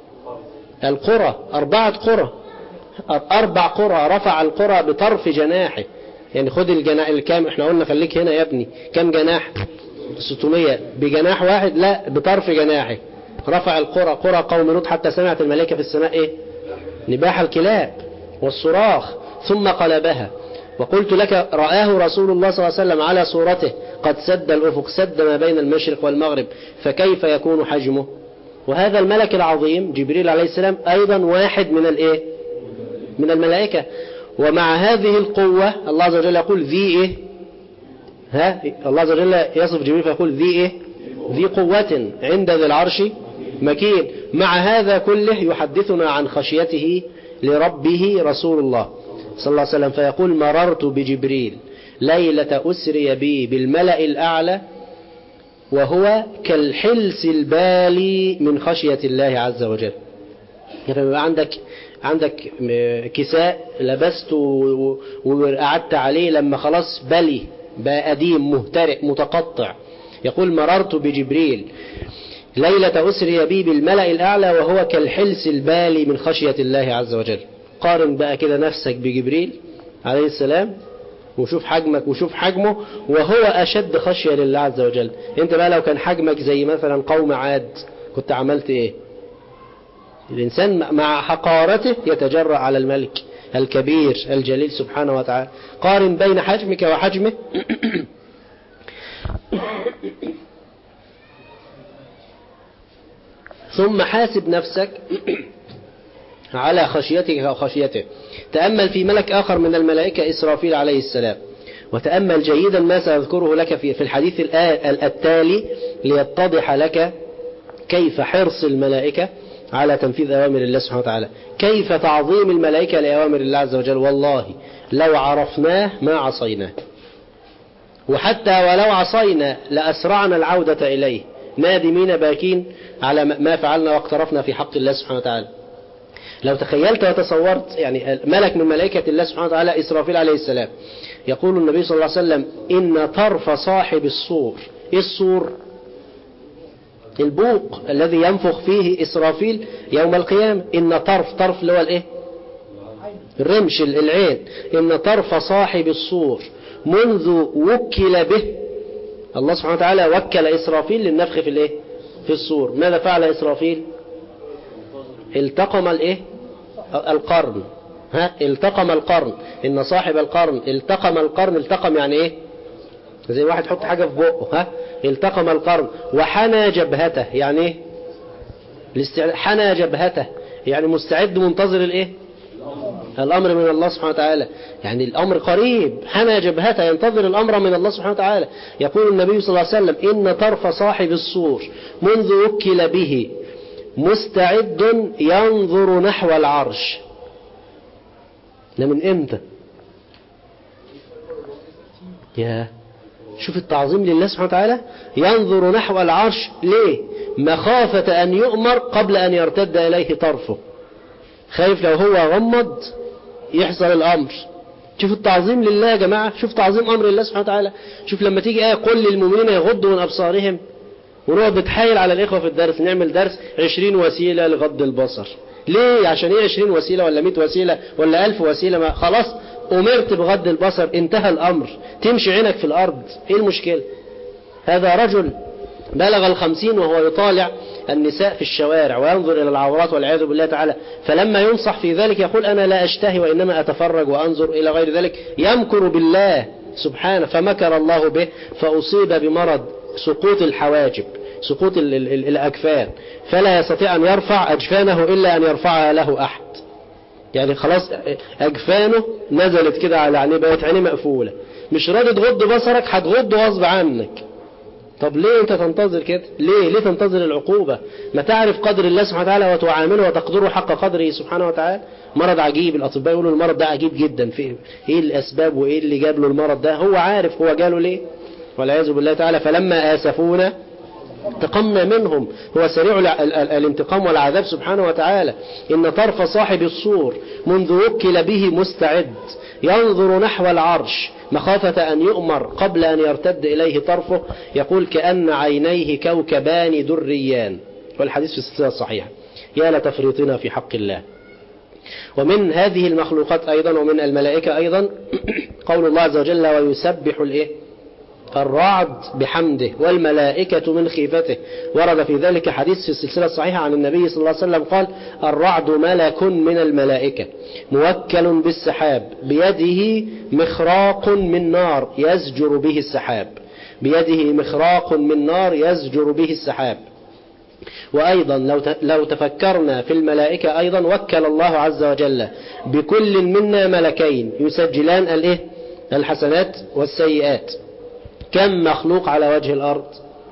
القرى، أربعة قرى، أربع قرى، رفع القرى بطرف جناحه. يعني خد الجناح الكام، احنا قلنا خليك هنا يا ابني، كم جناح؟ ستمائة. بجناح واحد؟ لا، بطرف جناحه رفع القرى، قرى قوم لوط، حتى سمعت الملائكة في السماء ايه؟ نباح الكلاب والصراخ، ثم قلبها. وقلت لك رآه رسول الله صلى الله عليه وسلم على صورته قد سد الأفق، سد ما بين المشرق والمغرب، فكيف يكون حجمه؟ وهذا الملك العظيم جبريل عليه السلام أيضا واحد من الايه؟ من الملائكة. ومع هذه القوة الله عز وجل يقول: ذي إيه؟ ها الله عز وجل يصف جبريل فيقول ذي إيه؟ ذي قوة عند ذي العرش مكين. مع هذا كله يحدثنا عن خشيته لربه رسول الله صلى الله عليه وسلم فيقول مررت بجبريل ليلة أسري بي بالملأ الأعلى وهو كالحلس البالي من خشية الله عز وجل. يعني عندك عندك كساء لبست وقعدت عليه لما خلاص بلي بقى قديم مهترئ متقطع، يقول مررت بجبريل ليلة أسري بي بالملأ الأعلى وهو كالحلس البالي من خشية الله عز وجل. قارن بقى كده نفسك بجبريل عليه السلام وشوف حجمك وشوف حجمه، وهو أشد خشية لله عز وجل. انت بقى لو كان حجمك زي مثلا قوم عاد كنت عملت ايه؟ الإنسان مع حقارته يتجرأ على الملك الكبير الجليل سبحانه وتعالى. قارن بين حجمك وحجمه ثم حاسب نفسك على خشيتك وخشيته. تأمل في ملك آخر من الملائكة إسرافيل عليه السلام، وتأمل جيدا ما سأذكره لك في الحديث التالي ليتضح لك كيف حرص الملائكة على تنفيذ أوامر الله سبحانه وتعالى، كيف تعظيم الملائكة لأوامر الله عز وجل. والله لو عرفناه ما عصيناه، وحتى ولو عصينا لأسرعنا العودة إليه نادمين باكين على ما فعلنا واقترفنا في حق الله سبحانه وتعالى. لو تخيلت وتصورت يعني ملك من ملائكة الله سبحانه وتعالى إسرافيل عليه السلام، يقول النبي صلى الله عليه وسلم إن طرف صاحب الصور. إيه الصور؟ البوق الذي ينفخ فيه إسرافيل يوم القيامة. إن طرف طرف اللي هو الإيه؟ الرمش العين. إن طرف صاحب الصور منذ وكل به، الله سبحانه وتعالى وكل إسرافيل للنفخ في الإيه؟ في الصور. ماذا فعل إسرافيل؟ التقم الإيه؟ القرن. ها التقم القرن. إن صاحب القرن التقم القرن. التقم يعني إيه؟ زي واحد يحط حاجة في بقه. ها التقم القرن. وحنى جبهته يعني إيه؟ الاستعد... حنى جبهته يعني مستعد منتظر الإيه؟ الأمر من الله سبحانه وتعالى. يعني الأمر قريب. حنى جبهته ينتظر الأمر من الله سبحانه وتعالى. يقول النبي صلى الله عليه وسلم إن طرف صاحب الصور منذ وكل به مستعد ينظر نحو العرش. ده من امتى؟ يا شوف التعظيم لله سبحانه وتعالى. ينظر نحو العرش ليه؟ مخافة أن يؤمر قبل أن يرتد إليه طرفه. خايف لو هو غمض يحصل الأمر. شوف التعظيم لله يا جماعة. شوف تعظيم أمر الله سبحانه وتعالى. شوف لما تيجي آية قل للمؤمنين يغضوا من أبصارهم، ونقعد بتحايل على الإخوة في الدرس نعمل درس عشرين وسيلة لغض البصر. ليه؟ عشان ايه عشرين وسيلة ولا مئة وسيلة ولا ألف وسيلة؟ ما خلاص أمرت بغض البصر انتهى الأمر. تمشي عينك في الأرض. ايه المشكلة؟ هذا رجل بلغ الخمسين وهو يطالع النساء في الشوارع وينظر إلى العورات والعياذ بالله تعالى، فلما ينصح في ذلك يقول أنا لا أشتهي وإنما أتفرج وأنظر إلى غير ذلك. يمكر بالله سبحانه فمكر الله به فأصيب بمرض سقوط الحواجب، سقوط ال ال ال الأجفان، فلا يستطيع أن يرفع أجفانه إلا أن يرفعها له أحد. يعني خلاص أجفانه نزلت كده على عينيه، بقت عينيه مقفولة. مش راضي تغض بصرك، هتغض غصب عنك. طب ليه انت تنتظر كده؟ ليه ليه تنتظر العقوبة؟ ما تعرف قدر الله سبحانه وتعالى وتعامله وتقدره حق قدره سبحانه وتعالى. مرض عجيب. الأطباء يقولوا المرض ده عجيب جدا. في ايه الأسباب وايه اللي جاب له المرض ده؟ هو عارف هو جاله ليه والعياذ بالله تعالى. فلما آسفونا انتقمنا منهم. هو سريع الانتقام والعذاب سبحانه وتعالى. إن طرف صاحب الصور منذ وكل به مستعد ينظر نحو العرش مخافة أن يؤمر قبل أن يرتد إليه طرفه. يقول كأن عينيه كوكبان دريان، والحديث في السلسلة الصحيحة. يا لتفريطنا في حق الله. ومن هذه المخلوقات أيضا ومن الملائكة أيضا قول الله عز وجل ويسبح الإيه؟ الرعد بحمده والملائكة من خيفته. ورد في ذلك حديث في السلسلة الصحيحة عن النبي صلى الله عليه وسلم قال الرعد ملك من الملائكة موكل بالسحاب بيده مخراق من نار يزجر به السحاب. بيده مخراق من نار يزجر به السحاب. وأيضا لو لو تفكرنا في الملائكة أيضا وكل الله عز وجل بكل منا ملكين يسجلان الإيه؟ الحسنات والسيئات. كم مخلوق على وجه الأرض؟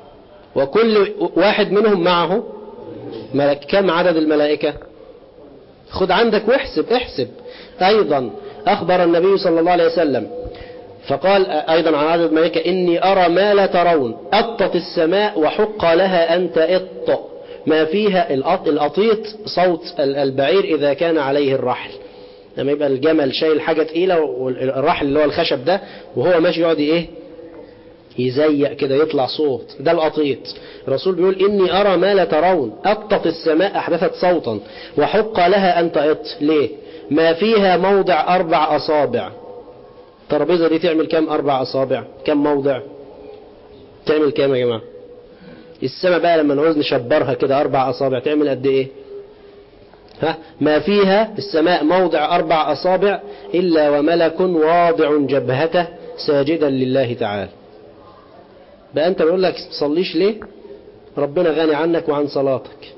وكل واحد منهم معه ملك. كم عدد الملائكة؟ خد عندك واحسب احسب. أيضا أخبر النبي صلى الله عليه وسلم فقال أيضا عن عدد الملائكة: إني أرى ما لا ترون، أطت السماء وحق لها أن تئط ما فيها. الأطيط صوت البعير إذا كان عليه الرحل، لما يبقى الجمل شايل حاجة تقيلة والرحل اللي هو الخشب ده وهو ماشي يقعد إيه يزيق كده يطلع صوت، ده الأطيط. الرسول بيقول: إني أرى ما لا ترون، أطت السماء أحدثت صوتا وحق لها أن تئط. ليه؟ ما فيها موضع أربع أصابع. الترابيزة دي تعمل كم أربع أصابع؟ كم موضع؟ تعمل كم يا جماعة؟ السماء بقى لما نعوز نشبرها كده أربع أصابع تعمل قد إيه؟ ها؟ ما فيها السماء موضع أربع أصابع إلا وملك واضع جبهته ساجدا لله تعالى. بقى أنت بيقول لك تصليش ليه؟ ربنا غني عنك وعن صلاتك.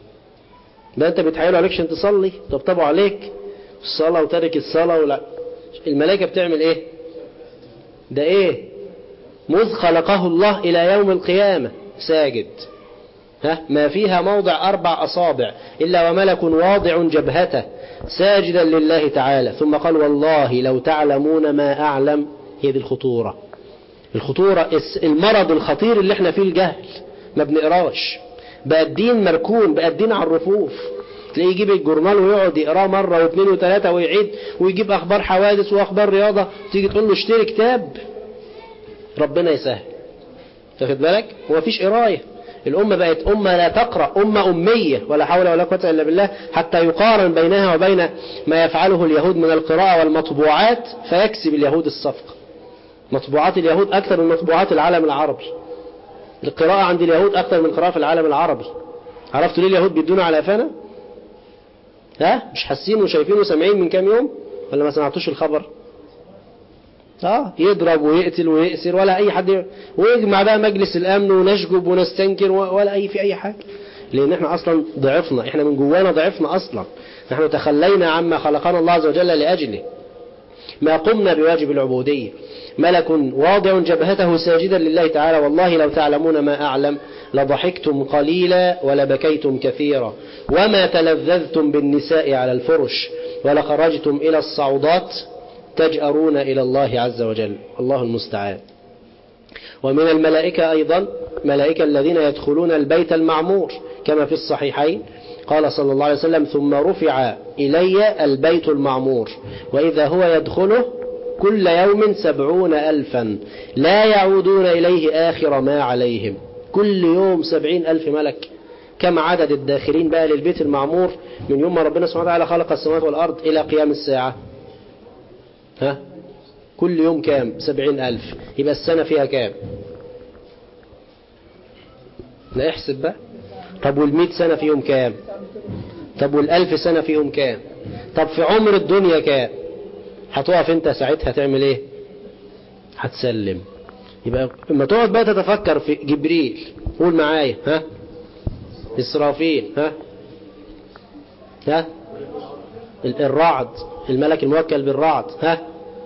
بقى أنت بتحايلوا عليكش أنت تصلي؟ طبطبوا عليك الصلاة وترك الصلاة ولا الملائكة بتعمل إيه؟ ده إيه؟ مذ خلقه الله إلى يوم القيامة ساجد. ها؟ ما فيها موضع أربع أصابع إلا وملك واضع جبهته ساجدا لله تعالى. ثم قال: والله لو تعلمون ما أعلم. هي دي الخطورة. الخطورة المرض الخطير اللي احنا فيه الجهل، ما بنقراش. بقى الدين مركون، بقى الدين على الرفوف. تلاقيه يجيب الجورنال ويقعد يقراه مرة واثنين وثلاثة ويعيد ويجيب أخبار حوادث وأخبار رياضة. تيجي تقول له اشتري كتاب، ربنا يسهل. تاخد بالك؟ هو فيش قراية. الأمة بقت أمة لا تقرأ، أمة أمية ولا حول ولا قوة إلا بالله، حتى يقارن بينها وبين ما يفعله اليهود من القراءة والمطبوعات فيكسب اليهود الصفقة. مطبوعات اليهود أكثر من مطبوعات العالم العربي. القراءة عند اليهود أكثر من قراءة في العالم العربي. عرفتوا ليه اليهود بيدونا على قفانا؟ ها؟ مش حاسين وشايفين وسامعين من كام يوم؟ ولا ما سمعتوش الخبر؟ اه يضرب ويقتل ويأسر ولا أي حد، ويجمع بقى مجلس الأمن ونشجب ونستنكر ولا أي في أي حاجة. لأن احنا أصلا ضعفنا، احنا من جوانا ضعفنا أصلا. نحن تخلينا عما خلقنا الله عز وجل لأجله، ما قمنا بواجب العبودية. ملك واضع جبهته ساجدا لله تعالى: والله لو تعلمون ما أعلم لضحكتم قليلا ولبكيتم كثيرا وما تلذذتم بالنساء على الفرش ولخرجتم إلى الصعودات تجأرون إلى الله عز وجل. الله المستعان. ومن الملائكة أيضا ملائكة الذين يدخلون البيت المعمور كما في الصحيحين. قال صلى الله عليه وسلم: ثم رفع إلي البيت المعمور وإذا هو يدخله كل يوم سبعون ألفا لا يعودون إليه آخر ما عليهم. كل يوم سبعين ألف ملك. كم عدد الداخلين بقى للبيت المعمور من يوم ما ربنا سبحانه وتعالى خلق السماوات والأرض إلى قيام الساعة؟ ها؟ كل يوم كام؟ سبعين ألف. يبقى السنة فيها كام؟ لا احسب بقى. طب والمئة سنة فيهم كام؟ طب والألف سنة فيهم كام؟ طب في عمر الدنيا كام؟ هتقف انت ساعتها تعمل ايه؟ هتسلم. يبقى لما تقعد بقى تتفكر في جبريل، قول معايا. ها؟ إسرافيل. ها؟ ها؟ الرعد، الملك الموكل بالرعد. ها؟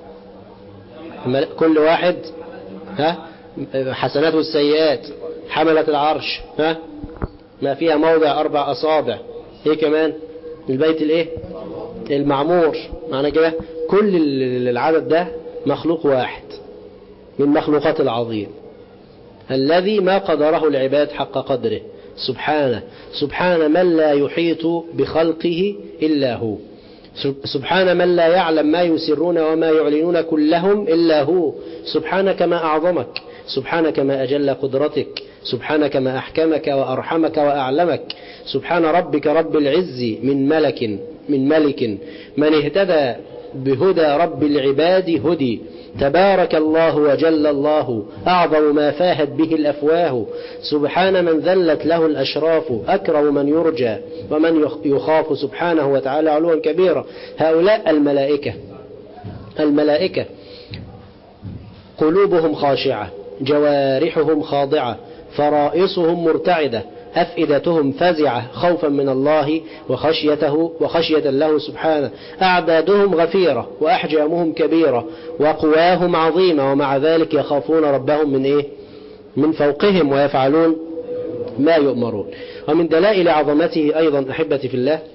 كل واحد ها حسنات والسيئات، حملة العرش. ها؟ ما فيها موضع أربع أصابع. ايه كمان؟ البيت الايه المعمور. معنى كده كل العدد ده مخلوق واحد من مخلوقات العظيم الذي ما قدره العباد حق قدره. سبحانه سبحان من لا يحيط بخلقه إلا هو. سبحان من لا يعلم ما يسرون وما يعلنون كلهم إلا هو. سبحانك ما أعظمك، سبحانك ما أجل قدرتك، سبحانك ما أحكمك وأرحمك وأعلمك. سبحان ربك رب العز من ملك من ملك من اهتدى بهدى رب العباد هدي. تبارك الله وجل الله أعظم ما فاهت به الأفواه. سبحان من ذلت له الأشراف أكرم من يرجى ومن يخاف سبحانه وتعالى علوا كبيرا. هؤلاء الملائكة الملائكة قلوبهم خاشعة، جوارحهم خاضعة، فرائصهم مرتعدة، أفئدتهم فزعة خوفا من الله وخشيته وخشية له سبحانه، أعدادهم غفيرة وأحجامهم كبيرة وقواهم عظيمة، ومع ذلك يخافون ربهم من إيه؟ من فوقهم ويفعلون ما يؤمرون. ومن دلائل عظمته أيضا أحبتي في الله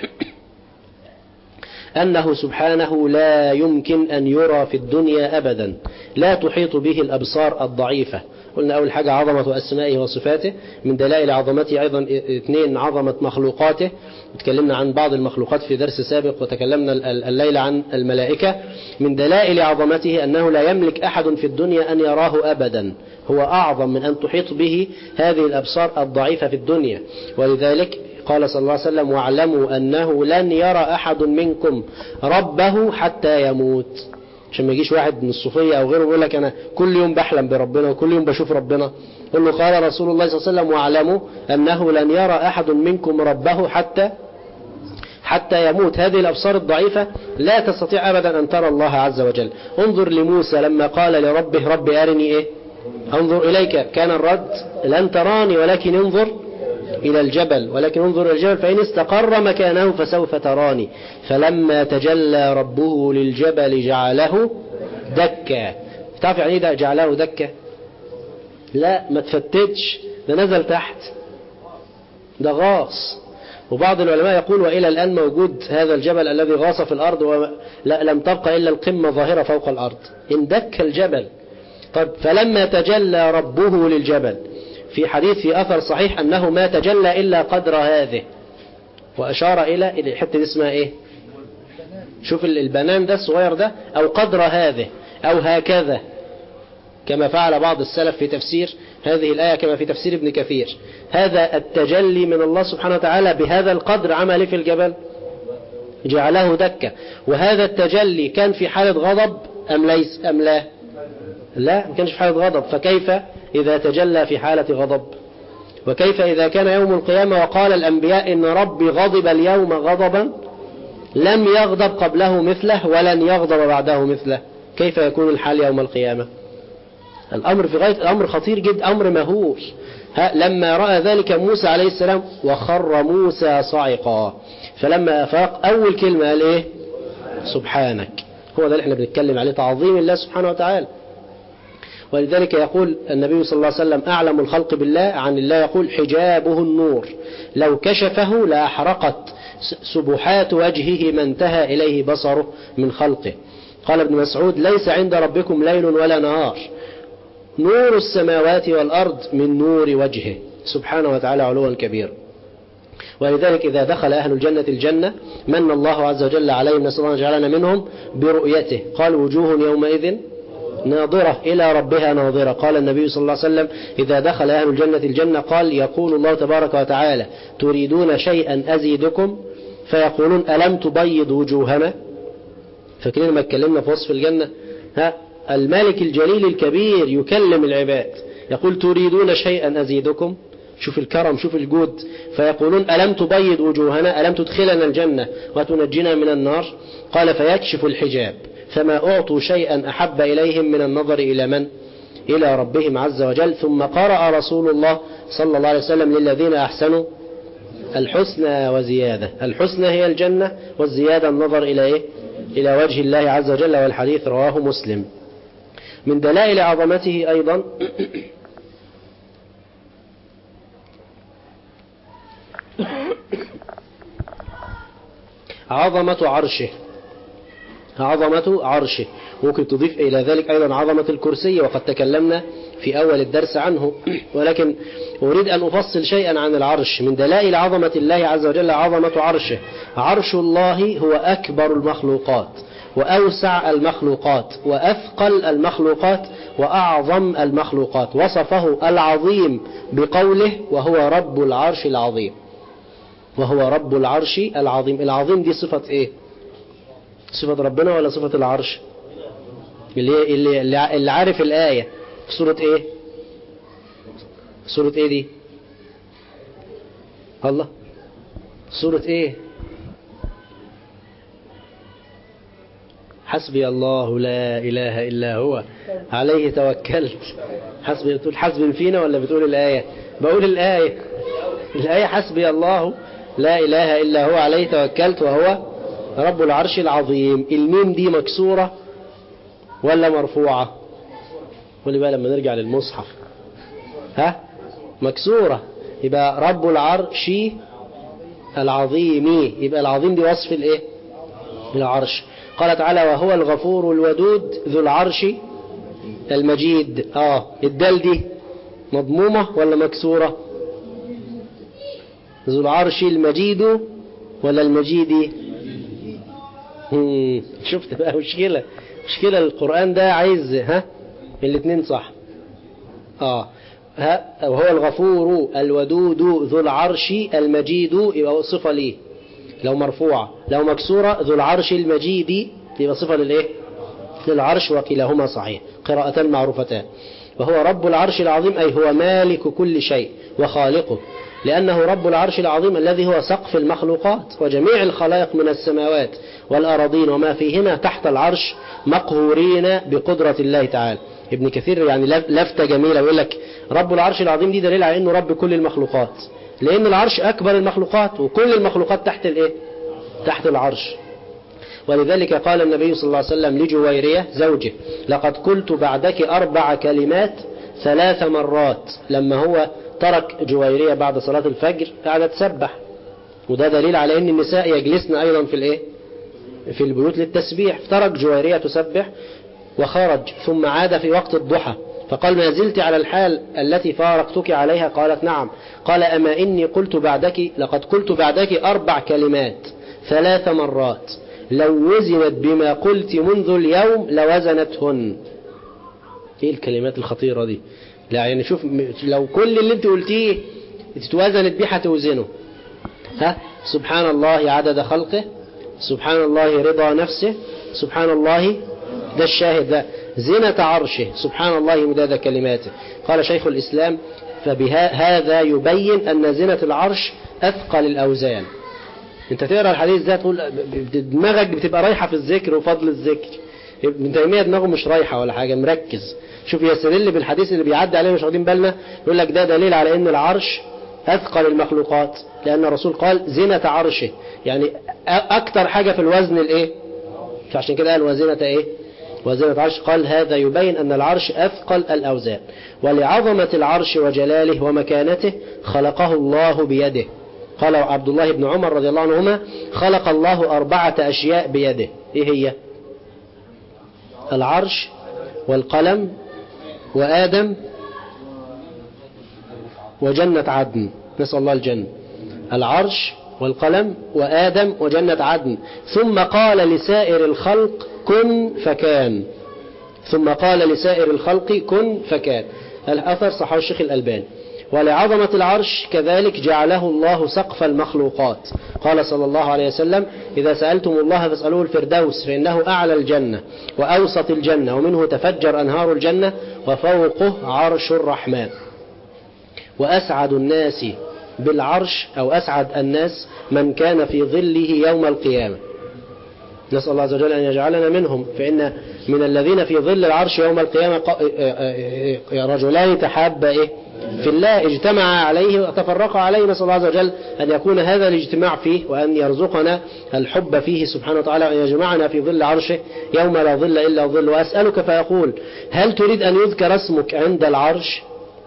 أنه سبحانه لا يمكن أن يرى في الدنيا أبدا، لا تحيط به الأبصار الضعيفة. قلنا أول حاجة عظمة أسمائه وصفاته. من دلائل عظمته أيضا اثنين عظمة مخلوقاته، تكلمنا عن بعض المخلوقات في درس سابق وتكلمنا الليلة عن الملائكة. من دلائل عظمته أنه لا يملك أحد في الدنيا أن يراه أبدا، هو أعظم من أن تحيط به هذه الأبصار الضعيفة في الدنيا. ولذلك قال صلى الله عليه وسلم: واعلموا أنه لن يرى أحد منكم ربه حتى يموت. عشان ما يجيش واحد من الصوفية أو غيره يقول لك أنا كل يوم بحلم بربنا وكل يوم بشوف ربنا. قل له قال رسول الله صلى الله عليه وسلم: واعلموا أنه لن يرى أحد منكم ربه حتى حتى يموت. هذه الأبصار الضعيفة لا تستطيع أبدا أن ترى الله عز وجل. انظر لموسى لما قال لربه: رب أرني إيه؟ انظر إليك. كان الرد: لن تراني ولكن انظر إلى الجبل، ولكن انظر إلى الجبل فإن استقر مكانه فسوف تراني. فلما تجلى ربه للجبل جعله دكا. تعرف يعني إيه ده جعله دكا؟ لا ما تفتتش، ده نزل تحت، ده غاص. وبعض العلماء يقول وإلى الآن موجود هذا الجبل الذي غاص في الأرض ولا لم تبقى إلا القمة ظاهرة فوق الأرض، اندك الجبل. طب فلما تجلى ربه للجبل، في حديث في أثر صحيح أنه ما تجلى إلا قدر هذه، وأشار إلى الحتة اسمها إيه؟ شوف البنان ده الصغير ده، أو قدر هذه أو هكذا، كما فعل بعض السلف في تفسير هذه الآية كما في تفسير ابن كثير. هذا التجلي من الله سبحانه وتعالى بهذا القدر عمل في الجبل جعله دكة. وهذا التجلي كان في حالة غضب أم ليس أم لا؟ لا، ما كانش في حالة غضب. فكيف إذا تجلى في حالة غضب؟ وكيف إذا كان يوم القيامة وقال الأنبياء إن ربي غضب اليوم غضبا لم يغضب قبله مثله ولن يغضب بعده مثله؟ كيف يكون الحال يوم القيامة؟ الأمر في غاية الأمر خطير جدا، أمر مهول. لما رأى ذلك موسى عليه السلام وخر موسى صعقا، فلما أفاق أول كلمة قال إيه؟ سبحانك. هو ده اللي احنا بنتكلم عليه، تعظيم الله سبحانه وتعالى. ولذلك يقول النبي صلى الله عليه وسلم: أعلم الخلق بالله عن الله يقول: حجابه النور، لو كشفه لأحرقت سبحات وجهه ما انتهى إليه بصره من خلقه. قال ابن مسعود: ليس عند ربكم ليل ولا نهار، نور السماوات والأرض من نور وجهه سبحانه وتعالى علوا كبيرا. ولذلك إذا دخل أهل الجنة الجنة من الله عز وجل عليهم، نسأل الله أن يجعلنا منهم، برؤيته. قال: وجوه يومئذ ناظرة إلى ربها ناظرة. قال النبي صلى الله عليه وسلم: إذا دخل أهل الجنة الجنة قال يقول الله تبارك وتعالى: تريدون شيئا أزيدكم؟ فيقولون: ألم تبيض وجوهنا؟ فاكرين ما اتكلمنا في وصف الجنة؟ ها، الملك الجليل الكبير يكلم العباد يقول: تريدون شيئا أزيدكم؟ شوف الكرم، شوف الجود. فيقولون: ألم تبيض وجوهنا؟ ألم تدخلنا الجنة وتنجينا من النار؟ قال: فيكشف الحجاب، فما أعطوا شيئا أحب إليهم من النظر إلى من؟ إلى ربهم عز وجل. ثم قرأ رسول الله صلى الله عليه وسلم: للذين أحسنوا الحسنى وزيادة. الحسنى هي الجنة، والزيادة النظر إلى إيه؟ إلى وجه الله عز وجل. والحديث رواه مسلم. من دلائل عظمته أيضا عظمة عرشه، عظمة عرشه. ممكن تضيف إلى ذلك أيضا عظمة الكرسي، وقد تكلمنا في أول الدرس عنه، ولكن أريد أن أفصل شيئا عن العرش. من دلائل عظمة الله عز وجل عظمة عرشه. عرش الله هو أكبر المخلوقات وأوسع المخلوقات وأثقل المخلوقات وأعظم المخلوقات. وصفه العظيم بقوله: وهو رب العرش العظيم. وهو رب العرش العظيم. العظيم دي صفة إيه؟ صفة ربنا ولا صفة العرش؟ اللي, اللي, اللي عارف الآية في سورة إيه؟ سورة إيه دي؟ الله، سورة إيه؟ حسبي الله لا إله إلا هو عليه توكلت. حسبي، بتقول حسب فينا ولا بتقول الآية؟ بقول الآية. الآية حسبي الله لا إله إلا هو عليه توكلت وهو رب العرش العظيم. الميم دي مكسورة ولا مرفوعة؟ قولي بقى لما نرجع للمصحف. ها مكسورة، يبقى رب العرش العظيم، يبقى العظيم دي وصف الايه؟ العرش. قال تعالى وهو الغفور الودود ذو العرش المجيد. اه الدال دي مضمومة ولا مكسورة؟ ذو العرش المجيد ولا المجيد؟ مم. شفت بقى مشكلة مشكلة القرآن ده عايز ها الاثنين صح. اه ها وهو الغفور الودود ذو العرش المجيد يبقى صفة ليه لو مرفوعة، لو مكسورة ذو العرش المجيد يبقى صفة للايه؟ للعرش، وكلاهما صحيح، قراءتان معروفتان. وهو رب العرش العظيم أي هو مالك كل شيء وخالقه، لأنه رب العرش العظيم الذي هو سقف المخلوقات، وجميع الخلائق من السماوات والأراضين وما فيهما تحت العرش مقهورين بقدرة الله تعالى. ابن كثير يعني لفتة جميلة ويقول لك رب العرش العظيم دي دليل على أنه رب كل المخلوقات، لأن العرش أكبر المخلوقات وكل المخلوقات تحت الإيه؟ تحت العرش. ولذلك قال النبي صلى الله عليه وسلم لجويرية زوجه لقد قلت بعدك أربع كلمات ثلاث مرات، لما هو ترك جويرية بعد صلاة الفجر قاعدة تسبح، وده دليل على أن النساء يجلسن أيضا في الإيه؟ في البيوت للتسبيح. فترك جويرية تسبح وخرج، ثم عاد في وقت الضحى فقال ما زلت على الحال التي فارقتك عليها؟ قالت نعم. قال أما إني قلت بعدك لقد قلت بعدك أربع كلمات ثلاث مرات لو وزنت بما قلت منذ اليوم لوزنتهن. ايه الكلمات الخطيرة دي؟ لا يعني شوف لو كل اللي انت قلتيه تتوازنت بيه هتوزنه. ها سبحان الله عدد خلقه، سبحان الله رضا نفسه، سبحان الله ده الشاهد ده زنة عرشه، سبحان الله مداد كلماته. قال شيخ الإسلام فبهذا يبين أن زنة العرش أثقل الأوزان. انت تقرأ الحديث ده تقول دماغك بتبقى رايحة في الذكر وفضل الذكر، ابن تيمية دماغه مش رايحة ولا حاجة، مركز. شوف يستدل بالحديث اللي بيعدي عليه مش واخدين بالنا، يقول لك ده دليل على ان العرش أثقل المخلوقات، لأن الرسول قال زنة عرشه، يعني أكتر حاجة في الوزن الإيه؟ فعشان كده قال وزنة إيه؟ وزنة عرش. قال هذا يبين أن العرش أثقل الأوزان، ولعظمة العرش وجلاله ومكانته خلقه الله بيده. قال عبد الله بن عمر رضي الله عنهما خلق الله أربعة أشياء بيده. إيه هي؟ العرش والقلم وآدم وجنة عدن، نسأل الله الجنة. العرش والقلم وآدم وجنة عدن، ثم قال لسائر الخلق كن فكان، ثم قال لسائر الخلق كن فكان. الأثر صححه الشيخ الألباني. ولعظمة العرش كذلك جعله الله سقف المخلوقات. قال صلى الله عليه وسلم إذا سألتم الله فاسألوه الفردوس فإنه أعلى الجنة وأوسط الجنة ومنه تفجر أنهار الجنة وفوقه عرش الرحمن. وأسعد الناس بالعرش أو أسعد الناس من كان في ظله يوم القيامة. نسأل الله عز وجل أن يجعلنا منهم، فإن من الذين في ظل العرش يوم القيامة رجلان تحابا إيه في الله اجتمع عليه وتفرقا عليه. نسأل الله عز وجل أن يكون هذا الاجتماع فيه وأن يرزقنا الحب فيه سبحانه وتعالى، وأن يجمعنا في ظل عرشه يوم لا ظل إلا ظل. وأسألك فيقول هل تريد أن يذكر اسمك عند العرش؟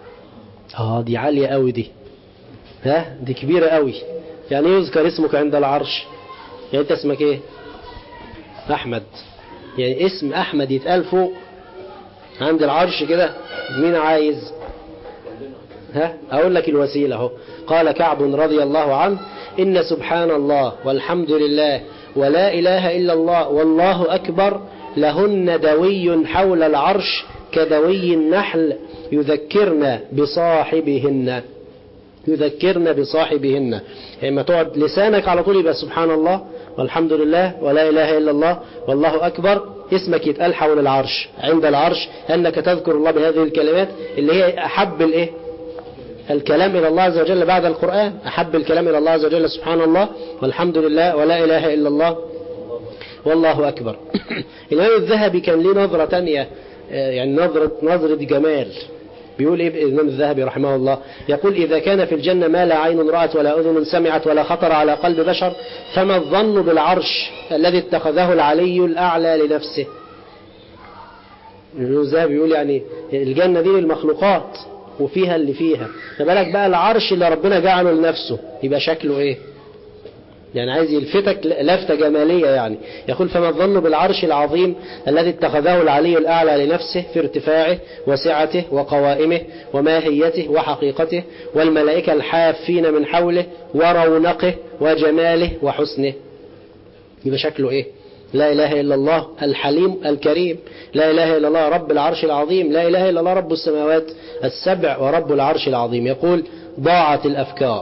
آه دي عالية قوي دي، ها دي كبيرة قوي. يعني يذكر اسمك عند العرش، يعني أنت اسمك إيه؟ أحمد، يعني اسم أحمد يتقال فوق عند العرش كده. مين عايز؟ ها أقول لك الوسيلة اهو. قال كعب رضي الله عنه إن سبحان الله والحمد لله ولا إله إلا الله والله أكبر لهن دوي حول العرش كدوي النحل يذكرنا بصاحبهن، يذكرنا بصاحبهن. يعني ما تقعد لسانك على طول يبقى سبحان الله والحمد لله ولا إله إلا الله والله أكبر، اسمك يتقال حول العرش عند العرش أنك تذكر الله بهذه الكلمات اللي هي أحب الإيه؟ الكلام إلى الله عز وجل بعد القرآن. أحب الكلام إلى الله عز وجل سبحان الله والحمد لله ولا إله إلا الله والله أكبر. الإمام الذهبي كان له نظرة تانية، يعني نظرة نظرة جمال بيقول إيه الإمام الذهبي رحمه الله؟ يقول إذا كان في الجنة ما لا عين رأت ولا أذن سمعت ولا خطر على قلب بشر فما الظن بالعرش الذي اتخذه العلي الأعلى لنفسه. الإمام الذهبي بيقول يعني الجنة دي للمخلوقات وفيها اللي فيها، فبالك بقى العرش اللي ربنا جعله لنفسه يبقى شكله إيه؟ يعني عايز يلفتك لفتة جمالية يعني. يقول فما الظن بالعرش العظيم الذي اتخذه العلي الأعلى لنفسه في ارتفاعه وسعته وقوائمه وماهيته وحقيقته والملائكة الحافين من حوله ورونقه وجماله وحسنه. يبقى شكله إيه؟ لا إله إلا الله الحليم الكريم، لا إله إلا الله رب العرش العظيم، لا إله إلا الله رب السماوات السبع ورب العرش العظيم. يقول ضاعت الأفكار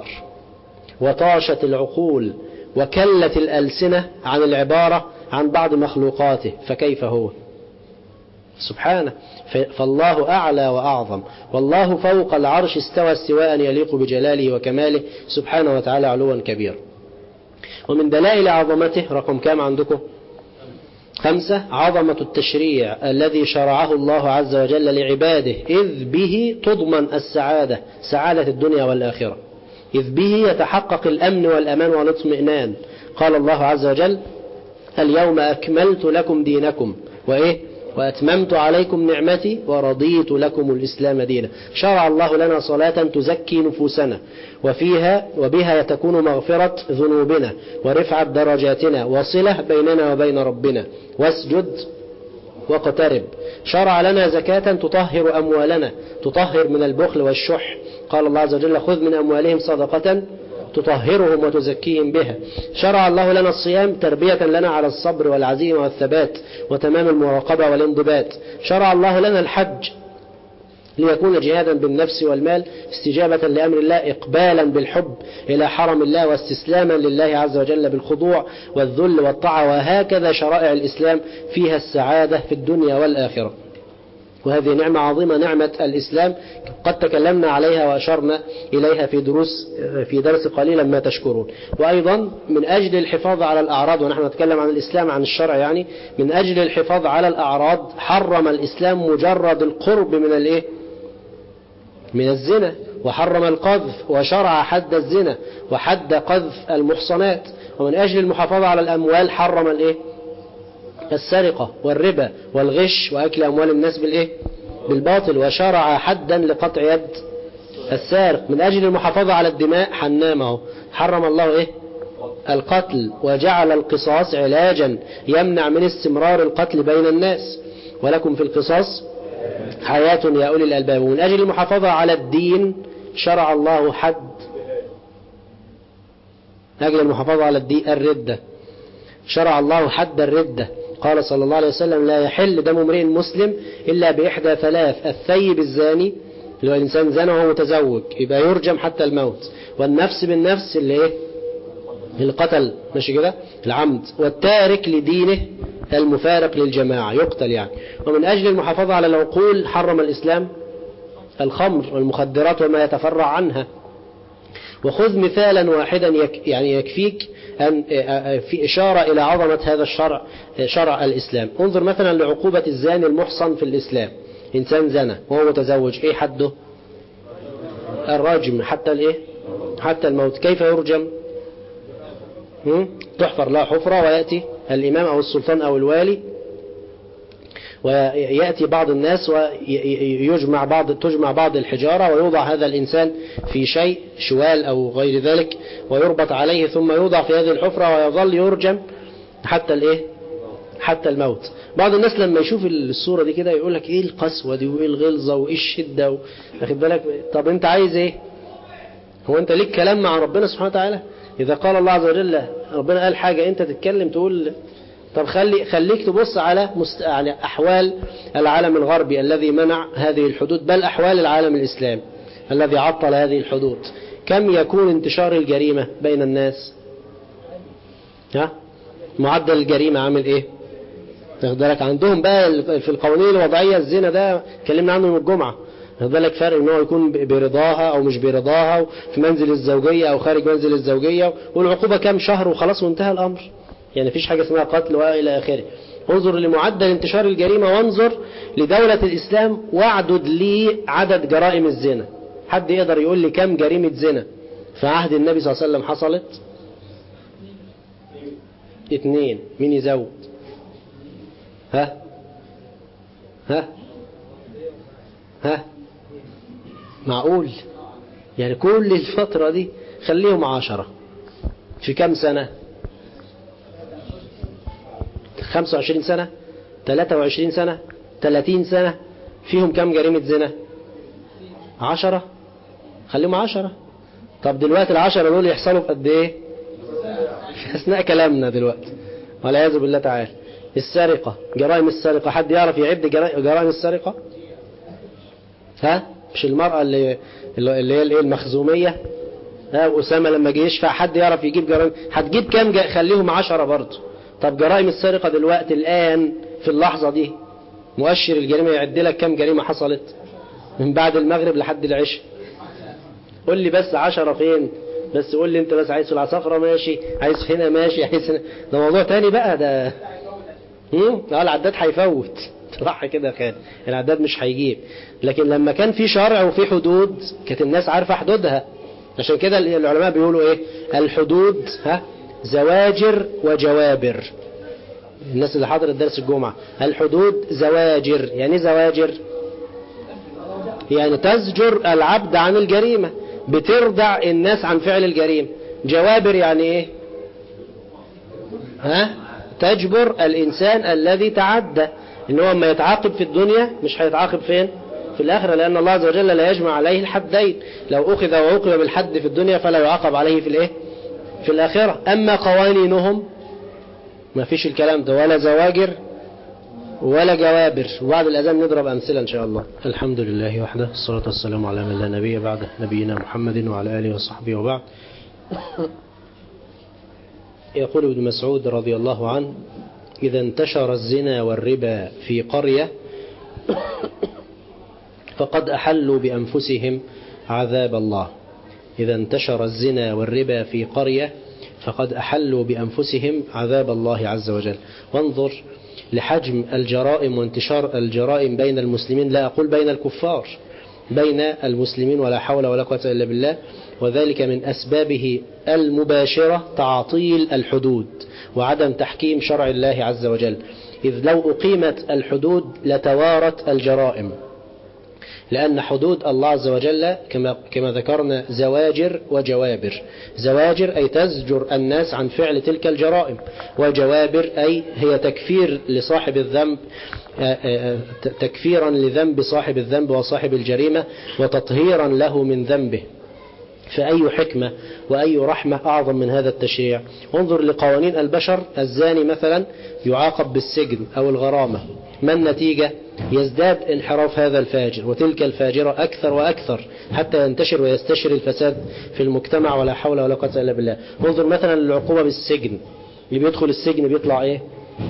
وطاشت العقول وكلت الألسنة عن العبارة عن بعض مخلوقاته، فكيف هو سبحانه؟ فالله أعلى وأعظم، والله فوق العرش استوى استواء يليق بجلاله وكماله سبحانه وتعالى علوا كبيرا. ومن دلائل عظمته رقم كام عندكم؟ خمسة، عظمة التشريع الذي شرعه الله عز وجل لعباده إذ به تضمن السعادة، سعادة الدنيا والآخرة، إذ به يتحقق الأمن والأمان والاطمئنان. قال الله عز وجل اليوم أكملت لكم دينكم وإيه وأتممت عليكم نعمتي ورضيت لكم الإسلام دينا. شرع الله لنا صلاة تزكي نفوسنا وفيها وبها تكون مغفرة ذنوبنا ورفعة درجاتنا وصلة بيننا وبين ربنا. واسجد واقترب. شرع لنا زكاة تطهر أموالنا، تطهر من البخل والشح. قال الله عز وجل خذ من أموالهم صدقة تطهرهم وتزكيهم بها. شرع الله لنا الصيام تربية لنا على الصبر والعزيمة والثبات وتمام المراقبة والانضباط. شرع الله لنا الحج ليكون جهادا بالنفس والمال استجابة لأمر الله، إقبالا بالحب إلى حرم الله واستسلاما لله عز وجل بالخضوع والذل والطاعة. وهكذا شرائع الإسلام فيها السعادة في الدنيا والآخرة. وهذه نعمة عظيمة، نعمة الإسلام، قد تكلمنا عليها وأشرنا إليها في دروس في درس قليلا ما تشكرون. وأيضا من أجل الحفاظ على الأعراض، ونحن نتكلم عن الإسلام عن الشرع يعني، من أجل الحفاظ على الأعراض حرم الإسلام مجرد القرب من الإيه؟ من الزنا، وحرم القذف وشرع حد الزنا وحد قذف المحصنات. ومن أجل المحافظة على الأموال حرم الإيه؟ السرقة والربا والغش وأكل أموال الناس بالإيه؟ بالباطل، وشرع حدا لقطع يد السارق. من أجل المحافظة على الدماء حنامه حرم الله إيه؟ القتل، وجعل القصاص علاجا يمنع من استمرار القتل بين الناس. ولكم في القصاص حياة يا أولي الألباب. ومن أجل المحافظة على الدين شرع الله حد أجل المحافظة على الدين الردة، شرع الله حد الردة. قال صلى الله عليه وسلم لا يحل دم امرئ مسلم إلا بإحدى ثلاث: الثيب الزاني اللي هو الإنسان زنى وهو متزوج يبقى يرجم حتى الموت، والنفس بالنفس اللي إيه؟ القتل ماشي كده العمد، والتارك لدينه المفارق للجماعة يقتل يعني. ومن أجل المحافظة على العقول حرم الإسلام الخمر والمخدرات وما يتفرع عنها. وخذ مثالا واحدا يك يعني يكفيك أن في إشارة إلى عظمة هذا الشرع، شرع الإسلام. انظر مثلا لعقوبة الزاني المحصن في الإسلام. إنسان زنى وهو متزوج، إيه حده؟ الرجم حتى الإيه؟ حتى الموت. كيف يرجم؟ تحفر له حفرة ويأتي الإمام أو السلطان أو الوالي ويأتي بعض الناس ويجمع بعض تجمع بعض الحجارة ويوضع هذا الإنسان في شيء شوال أو غير ذلك ويربط عليه ثم يوضع في هذه الحفرة ويظل يرجم حتى الإيه؟ حتى الموت. بعض الناس لما يشوف الصورة دي كده يقول لك إيه القسوة دي وإيه الغلظة وإيه الشدة و... أخذ بالك. طب أنت عايز إيه؟ هو أنت ليك كلام مع ربنا سبحانه وتعالى؟ إذا قال الله عز وجل ربنا قال حاجة أنت تتكلم تقول طب خلي خليك تبص على مست... على أحوال العالم الغربي الذي منع هذه الحدود، بل أحوال العالم الإسلامي الذي عطل هذه الحدود. كم يكون انتشار الجريمة بين الناس؟ ها؟ معدل الجريمة عامل إيه؟ تاخد بالك عندهم بقى في القوانين الوضعية الزنا ده اتكلمنا عنه من الجمعة. تاخد بالك فرق إن هو يكون برضاها أو مش برضاها في منزل الزوجية أو خارج منزل الزوجية، والعقوبة كم شهر وخلاص وانتهى الأمر. يعني فيش حاجة اسمها قتل وإلى آخره. انظر لمعدل انتشار الجريمة، وانظر لدولة الإسلام واعدد لي عدد جرائم الزنا. حد يقدر يقول لي كم جريمة زنا في عهد النبي صلى الله عليه وسلم حصلت؟ اتنين. مين يزود؟ ها ها ها معقول؟ يعني كل الفترة دي خليهم عشرة في كم سنة؟ خمسة وعشرين سنة، ثلاثة وعشرين سنة، ثلاثين سنة، فيهم كم جريمة زنا؟ عشرة. خليهم عشرة. طب دلوقتي العشرة دول يحصلوا في قد ايه في اثناء كلامنا دلوقتي؟ والعياذ بالله تعالى. السرقة، جرائم السرقة، حد يعرف يعد جرائم السرقة؟ ها؟ مش المرأة اللي اللي هي الايه المخزومية، ها؟ أسامة لما جه يشفع، حد يعرف يجيب جرائم؟ هتجيب كام؟ جا... خليهم عشرة برضه. طب جرائم السرقة دلوقتي الآن في اللحظة دي مؤشر الجريمة يعد لك كم جريمة حصلت من بعد المغرب لحد العشاء؟ قول لي بس عشرة فين؟ بس قول لي انت بس، عايز في العصافرة ماشي، عايز هنا ماشي، عايز هنا. ده موضوع تاني بقى ده. هم؟ اه العداد هيفوت صح كده خالد، العداد مش هيجيب. لكن لما كان في شرع وفي حدود كانت الناس عارفة حدودها. عشان كده العلماء بيقولوا ايه؟ الحدود ها زواجر وجوابر. الناس اللي حضرت درس الجمعة، الحدود زواجر. يعني ايه زواجر؟ يعني تزجر العبد عن الجريمة، بتردع الناس عن فعل الجريمة. جوابر يعني ايه؟ ها تجبر الإنسان الذي تعدى، إن هو ما يتعاقب في الدنيا مش هيتعاقب فين؟ في الآخرة، لأن الله عز وجل لا يجمع عليه الحدين. لو أخذ وعوقب بالحد في الدنيا فلا يعاقب عليه في الإيه؟ في الآخرة. أما قوانينهم ما فيش الكلام ده، ولا زواجر ولا جوابر. وبعد الأذان نضرب أمثلة إن شاء الله. الحمد لله وحده، الصلاة والسلام على من لا نبي بعده، نبينا محمد وعلى آله وصحبه وبعد. يقول ابن مسعود رضي الله عنه: إذا انتشر الزنا والربا في قرية فقد أحلوا بأنفسهم عذاب الله. إذا انتشر الزنا والربا في قرية فقد أحلوا بأنفسهم عذاب الله عز وجل. وانظر لحجم الجرائم وانتشار الجرائم بين المسلمين، لا أقول بين الكفار، بين المسلمين، ولا حول ولا قوة إلا بالله. وذلك من أسبابه المباشرة تعطيل الحدود وعدم تحكيم شرع الله عز وجل. إذ لو أقيمت الحدود لتوارت الجرائم، لأن حدود الله عز وجل كما, كما ذكرنا زواجر وجوابر. زواجر أي تزجر الناس عن فعل تلك الجرائم، وجوابر أي هي تكفير لصاحب الذنب، تكفيرا لذنب صاحب الذنب وصاحب الجريمة، وتطهيرا له من ذنبه. فأي حكمة وأي رحمة أعظم من هذا التشريع؟ انظر لقوانين البشر. الزاني مثلا يعاقب بالسجن أو الغرامة، ما النتيجة؟ يزداد انحراف هذا الفاجر وتلك الفاجرة أكثر وأكثر حتى ينتشر ويستشر الفساد في المجتمع، ولا حول ولا قوة إلا بالله. انظر مثلا للعقوبة بالسجن، اللي بيدخل السجن بيطلع إيه؟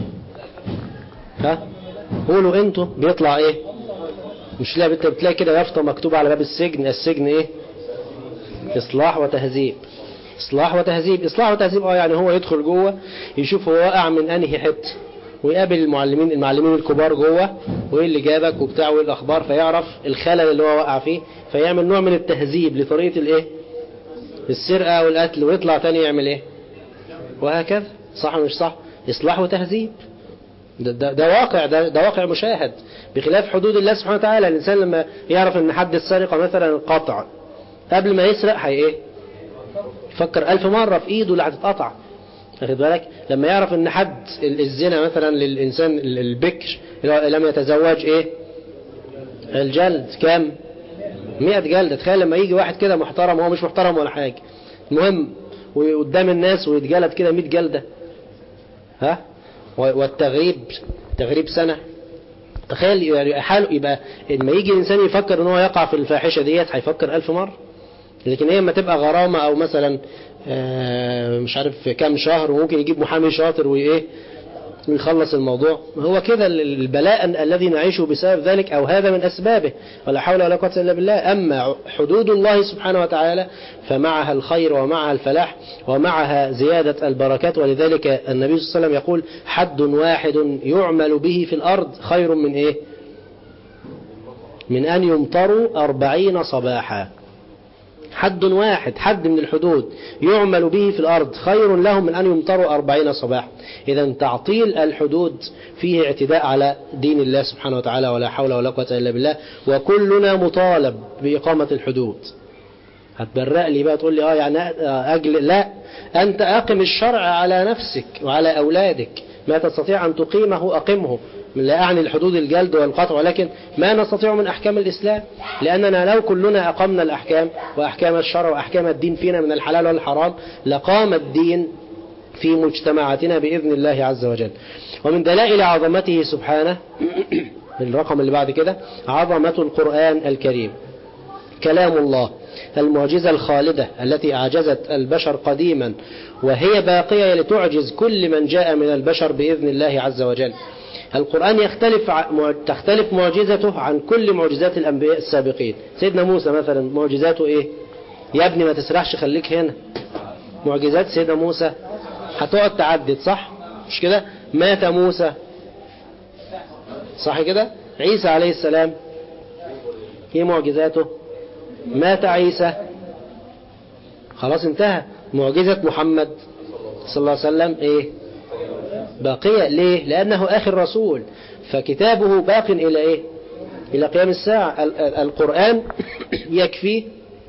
ها؟ قولوا أنتوا بيطلع إيه؟ مش لا بتلاقي كده يافطة مكتوبة على باب السجن: السجن إيه؟ إصلاح وتهذيب. إصلاح وتهذيب، إصلاح وتهذيب. اه يعني هو يدخل جوه يشوف هو واقع من أنهي حته، ويقابل المعلمين المعلمين الكبار جوه، وإيه اللي جابك وبتاع وإيه الأخبار، فيعرف الخلل اللي هو واقع فيه، فيعمل نوع من التهذيب لطريقة الإيه؟ السرقة والقتل، ويطلع تاني يعمل إيه؟ وهكذا. صح مش صح؟ إصلاح وتهذيب. ده, ده, ده واقع، ده, ده واقع مشاهد. بخلاف حدود الله سبحانه وتعالى، الإنسان لما يعرف أن حد السرقة مثلا القطع، قبل ما يسرق هي إيه؟ يفكر ألف مرة في إيده اللي هتتقطع. أخذ بالك؟ لما يعرف أن حد الزنا مثلا للإنسان البكر لم يتزوج إيه؟ الجلد كام؟ مئة جلدة. تخيل لما يجي واحد كده محترم، هو مش محترم ولا حاجة، المهم وقدام الناس ويتجلد كده مئة جلدة، ها؟ والتغريب تغريب سنة. تخيل يعني حاله يبقى لما يجي الإنسان يفكر ان هو يقع في الفاحشة ديت هيفكر ألف مرة. لكن هي لما تبقى غرامة أو مثلا مش عارف كام شهر، وممكن يجيب محامي شاطر وإيه ويخلص الموضوع. هو كده البلاء الذي نعيشه بسبب ذلك، أو هذا من أسبابه، ولا حول ولا قوة إلا بالله. أما حدود الله سبحانه وتعالى فمعها الخير ومعها الفلاح ومعها زيادة البركات. ولذلك النبي صلى الله عليه وسلم يقول حد واحد يعمل به في الأرض خير من إيه؟ من أن يمطروا أربعين صباحا. حد واحد، حد من الحدود يعمل به في الأرض خير لهم من أن يمطروا أربعين صباحا. إذا تعطيل الحدود فيه اعتداء على دين الله سبحانه وتعالى، ولا حول ولا قوة إلا بالله. وكلنا مطالب بإقامة الحدود. هتبرق لي بقى تقول لي آه يعني أجل، لا، أنت أقم الشرع على نفسك وعلى أولادك، ما تستطيع أن تقيمه أقمه. لا أعني الحدود الجلد والقطع، ولكن ما نستطيع من أحكام الإسلام، لأننا لو كلنا أقمنا الأحكام وأحكام الشرع وأحكام الدين فينا من الحلال والحرام لقام الدين في مجتمعاتنا بإذن الله عز وجل. ومن دلائل عظمته سبحانه الرقم اللي بعد كده عظمة القرآن الكريم، كلام الله، المعجزة الخالدة التي أعجزت البشر قديما وهي باقية لتعجز كل من جاء من البشر بإذن الله عز وجل. القرآن يختلف تختلف معجزته عن كل معجزات الأنبياء السابقين. سيدنا موسى مثلا معجزاته إيه؟ يا ابني ما تسرحش خليك هنا. معجزات سيدنا موسى هتقعد تعدد، صح؟ مش كده؟ مات موسى، صح كده؟ عيسى عليه السلام ايه معجزاته؟ مات عيسى، خلاص انتهى. معجزة محمد صلى الله عليه وسلم ايه؟ باقية. ليه؟ لأنه آخر رسول، فكتابه باق إلى إيه؟ إلى قيام الساعة. القرآن يكفي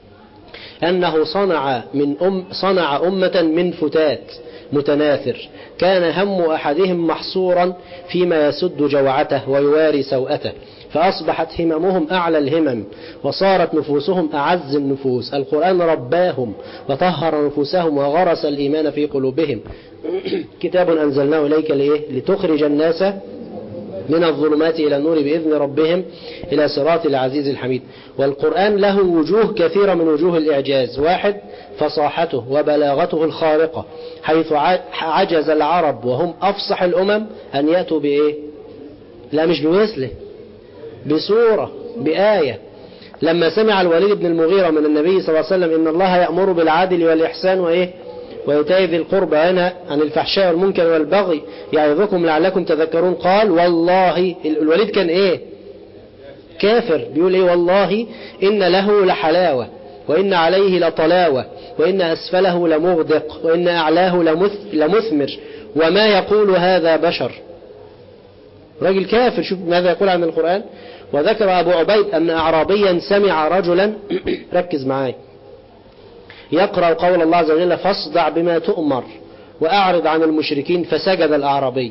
أنه صنع من أم صنع أمة من فتات متناثر، كان هم أحدهم محصورا فيما يسد جوعته ويواري سوءته، فأصبحت هممهم أعلى الهمم وصارت نفوسهم أعز النفوس. القرآن رباهم وطهر نفوسهم وغرس الإيمان في قلوبهم. كتاب أنزلناه إليك لإيه؟ لتخرج الناس من الظلمات إلى النور بإذن ربهم إلى صراط العزيز الحميد. والقرآن له وجوه كثيرة من وجوه الإعجاز. واحد، فصاحته وبلاغته الخارقة، حيث عجز العرب وهم أفصح الأمم أن يأتوا بإيه؟ لا مش بمثله، بسورة، بآية. لما سمع الوليد بن المغيرة من النبي صلى الله عليه وسلم إن الله يأمر بالعدل والإحسان وإيه؟ وإيتاء ذي القربى وينهى عن الفحشاء والمنكر والبغي يعظكم لعلكم تذكرون، قال والله. الوليد كان إيه؟ كافر. بيقول إيه؟ والله إن له لحلاوة وإن عليه لطلاوة وإن أسفله لمغدق وإن أعلاه لمثمر وما يقول هذا بشر. راجل كافر. شوف ماذا يقول عن القرآن. وذكر أبو عبيد أن أعرابيا سمع رجلا ركز معاي يقرأ قول الله عز وجل فاصدع بما تؤمر وأعرض عن المشركين، فسجد الأعرابي.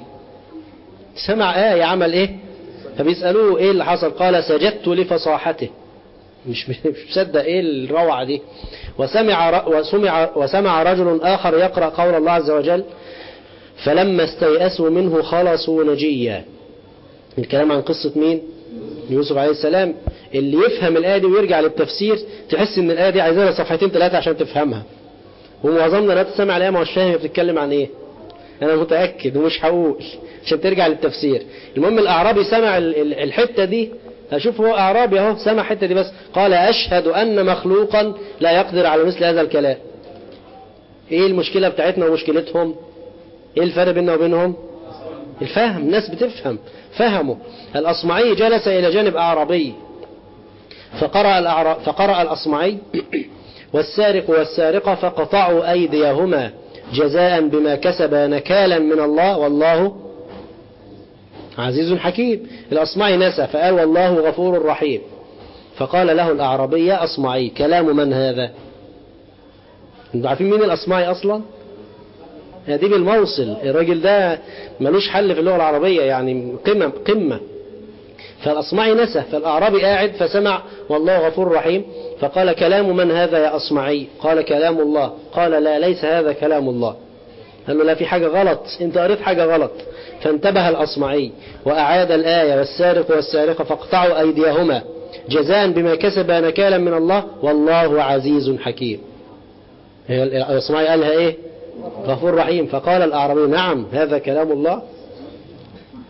سمع آية عمل إيه؟ فبيسألوه إيه اللي حصل؟ قال سجدت لفصاحته. مش مصدق إيه الروعة دي. وسمع, وسمع, وسمع رجل آخر يقرأ قول الله عز وجل فلما استيأسوا منه خلصوا نجيا. الكلام عن قصة مين؟ يوسف عليه السلام. اللي يفهم الآية دي ويرجع للتفسير تحس ان الآية دي عايزاها صفحتين ثلاثة عشان تفهمها، ومعظمنا لا تسمع الآية مش فاهم بتتكلم عن ايه. انا متأكد ومش هقول عشان ترجع للتفسير. المهم الأعرابي سمع الحتة دي. هشوف هو أعرابي اهو سمع الحتة دي بس. قال أشهد أن مخلوقا لا يقدر على مثل هذا الكلام. ايه المشكلة بتاعتنا ومشكلتهم؟ ايه الفرق بيننا وبينهم؟ الفهم. الناس بتفهم، فهموا. الأصمعي جلس إلى جانب أعرابي فقرأ, الأعرا... فقرأ الأصمعي والسارق والسارقة فقطعوا أيديهما جزاء بما كسبا نكالا من الله والله عزيز حكيم. الأصمعي نسى فقال والله غفور رحيم. فقال له الأعرابي يا أصمعي كلام من هذا؟ انتوا عارفين مين الأصمعي أصلا؟ هذه بالموصل. الراجل ده ملوش حل في اللغة العربية، يعني قمة قمة. فالأصمعي نسى. فالأعرابي قاعد فسمع والله غفور رحيم فقال كلام من هذا يا أصمعي؟ قال كلام الله. قال لا ليس هذا كلام الله. قال له لا في حاجة غلط، انت قريت حاجة غلط. فانتبه الأصمعي وأعاد الآية والسارق والسارقة فاقطعوا أيديهما جزاء بما كسبا نكالا من الله والله عزيز حكيم. الأصمعي قالها ايه؟ غفور رحيم. فقال الأعرابي نعم هذا كلام الله.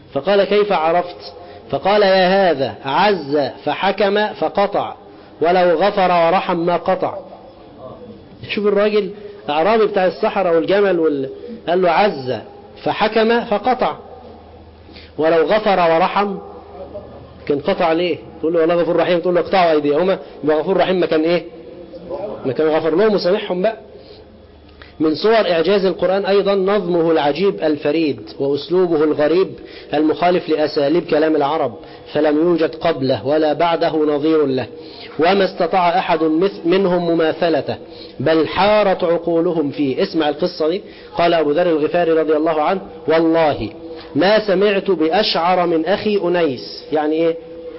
فقال كيف عرفت؟ فقال يا هذا عز فحكم فقطع ولو غفر ورحم ما قطع. شوف الراجل أعرابي بتاع الصحراء والجمل وال... قال له عز فحكم فقطع ولو غفر ورحم كان قطع ليه؟ تقول له والله غفور رحيم، تقول له اقطعوا أيديهما، يبقى غفور رحيم ما كان إيه؟ ما كان غفر لهم وسامحهم بقى. من صور إعجاز القرآن أيضا نظمه العجيب الفريد وأسلوبه الغريب المخالف لأساليب كلام العرب، فلم يوجد قبله ولا بعده نظير له، وما استطاع أحد منهم مماثلته، بل حارت عقولهم فيه. اسمع القصة دي. قال أبو ذر الغفاري رضي الله عنه: والله ما سمعت بأشعر من أخي أنيس. يعني إيه؟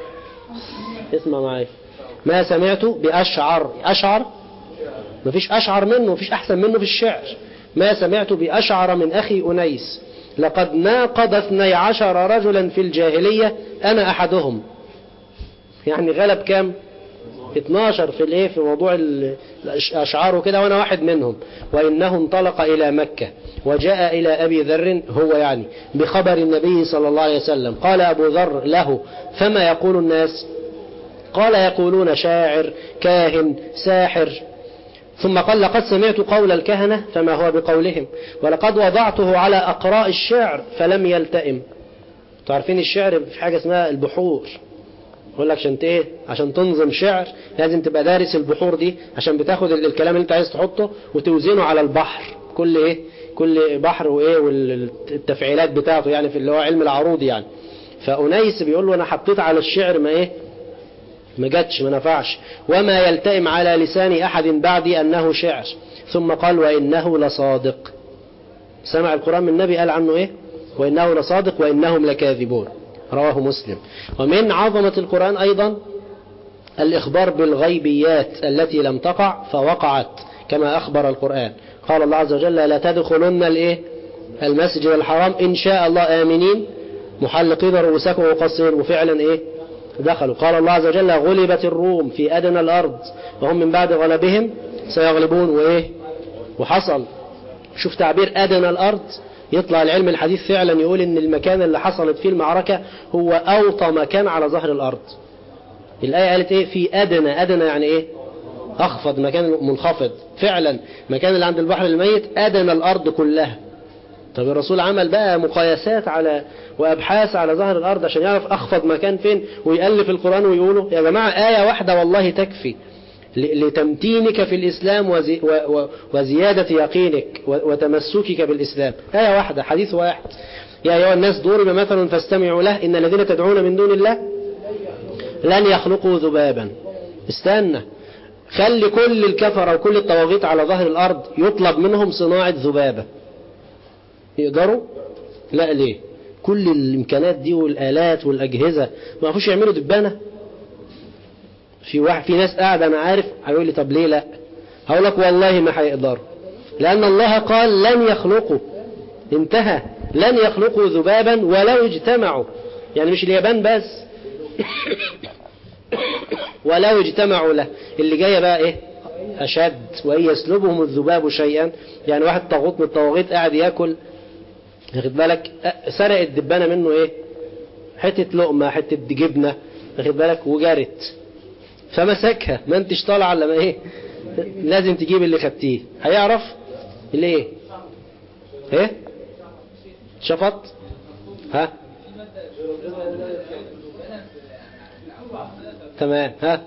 اسمع معي. ما سمعت بأشعر. أشعر مفيش أشعر منه، مفيش أحسن منه في الشعر. ما سمعت بأشعر من أخي أنيس، لقد ناقض اثني عشر رجلا في الجاهلية أنا أحدهم. يعني غلب كام؟ اتناشر في الايه في موضوع الأشعار وكده، وأنا واحد منهم. وإنه انطلق إلى مكة وجاء إلى أبي ذر، هو يعني بخبر النبي صلى الله عليه وسلم. قال أبو ذر له: فما يقول الناس؟ قال: يقولون شاعر، كاهن، ساحر. ثم قال: لقد سمعت قول الكهنة فما هو بقولهم، ولقد وضعته على أقراء الشعر فلم يلتئم. تعرفين الشعر في حاجة اسمها البحور، يقول لك عشان ايه؟ عشان تنظم شعر لازم تبقى دارس البحور دي، عشان بتاخد الكلام اللي انت عايز تحطه وتوزنه على البحر، كل ايه كل بحر وايه والتفعيلات بتاعته، يعني في اللي هو علم العروض يعني. فأنيس بيقول له: انا حطيت على الشعر ما ايه ما جاتش، ما نفعش، وما يلتئم على لسان أحد بعدي أنه شعر. ثم قال: وإنه لصادق. سمع القرآن من النبي قال عنه إيه؟ وإنه لصادق وإنهم لكاذبون. رواه مسلم. ومن عظمة القرآن أيضا الإخبار بالغيبيات التي لم تقع فوقعت كما أخبر القرآن. قال الله عز وجل: لا تدخلن الإيه؟ المسجد الحرام إن شاء الله آمنين محلقين رؤوسكم ومقصرين. وفعلا إيه؟ دخلوا. قال الله عز وجل: غلبت الروم في أدنى الأرض وهم من بعد غلبهم سيغلبون. وإيه؟ وحصل. شوف تعبير أدنى الأرض، يطلع العلم الحديث فعلا يقول إن المكان اللي حصلت فيه المعركة هو أوطى مكان على ظهر الأرض. الآية قالت إيه؟ في أدنى. أدنى يعني إيه؟ أخفض، مكان منخفض. فعلا مكان اللي عند البحر الميت أدنى الأرض كلها. طب الرسول عمل بقى مقايسات على وأبحاث على ظهر الأرض عشان يعرف أخفض مكان فين، ويألف القرآن ويقوله. يا جماعة آية واحدة والله تكفي لتمتينك في الإسلام وزي وزيادة يقينك وتمسكك بالإسلام. آية واحدة، حديث واحد: يا أيها الناس ضرب مثل فاستمعوا له إن الذين تدعون من دون الله لن يخلقوا ذبابا. استنى، خلي كل الكفر وكل الطواغيت على ظهر الأرض يطلب منهم صناعة ذبابة، يقدروا؟ لا. ليه؟ كل الإمكانات دي والآلات والأجهزة ما فيش يعملوا دبانة؟ في واحد في ناس قاعدة أنا عارف هيقول لي طب ليه لا؟ هقول لك والله ما هيقدروا، لأن الله قال لن يخلقوا، انتهى. لن يخلقوا ذبابا ولو اجتمعوا. يعني مش اليابان بس ولو اجتمعوا له. اللي جاية بقى ايه أشد: وإن يسلبهم الذباب شيئا. يعني واحد طاغوت من الطواغيت قاعد ياكل، واخد بالك، سرق الدبانة منه ايه؟ حتة لقمة، حتة جبنة، واخد بالك، وجرت فمسكها. ما انتش طالع لما ايه؟ لازم تجيب اللي خدتيه. هيعرف ليه؟ ايه؟ شفط؟ ها؟ تمام. ها؟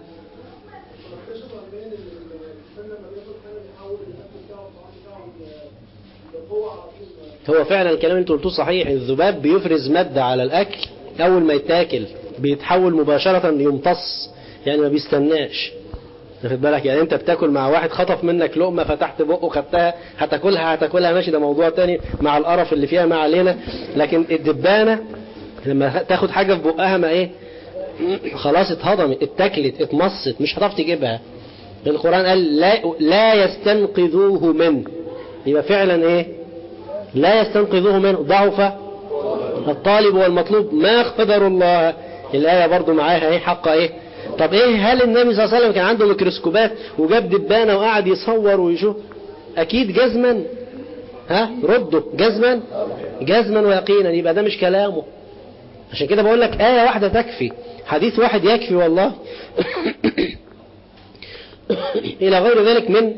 هو فعلا الكلام اللي انتوا قلتوه صحيح. الذباب بيفرز مادة على الأكل أول ما يتاكل، بيتحول مباشرة يمتص، يعني ما بيستناش، واخد بالك. يعني انت بتاكل مع واحد خطف منك لقمة فتحت بقه خدتها، هتاكلها هتاكلها ماشي، ده موضوع تاني مع القرف اللي فيها ما علينا. لكن الدبانة لما تاخد حاجة في بقها ما ايه خلاص اتهضمت، اتاكلت، اتمصت، مش هتعرف تجيبها. القرآن قال لا, لا يستنقذوه منه. يبقى فعلا ايه؟ لا يستنقذوه منه، ضعف الطالب والمطلوب ما قدر الله. الآية برضو معاها ايه حق ايه. طب ايه، هل النبي صلى الله عليه وسلم كان عنده ميكروسكوبات وجاب دبانة وقعد يصور ويشوف؟ اكيد جزما. ها ردوا جزما جزما ويقينا. يبقى ده مش كلامه، عشان كده بقول لك آية واحدة تكفي، حديث واحد يكفي والله. إلى غير ذلك من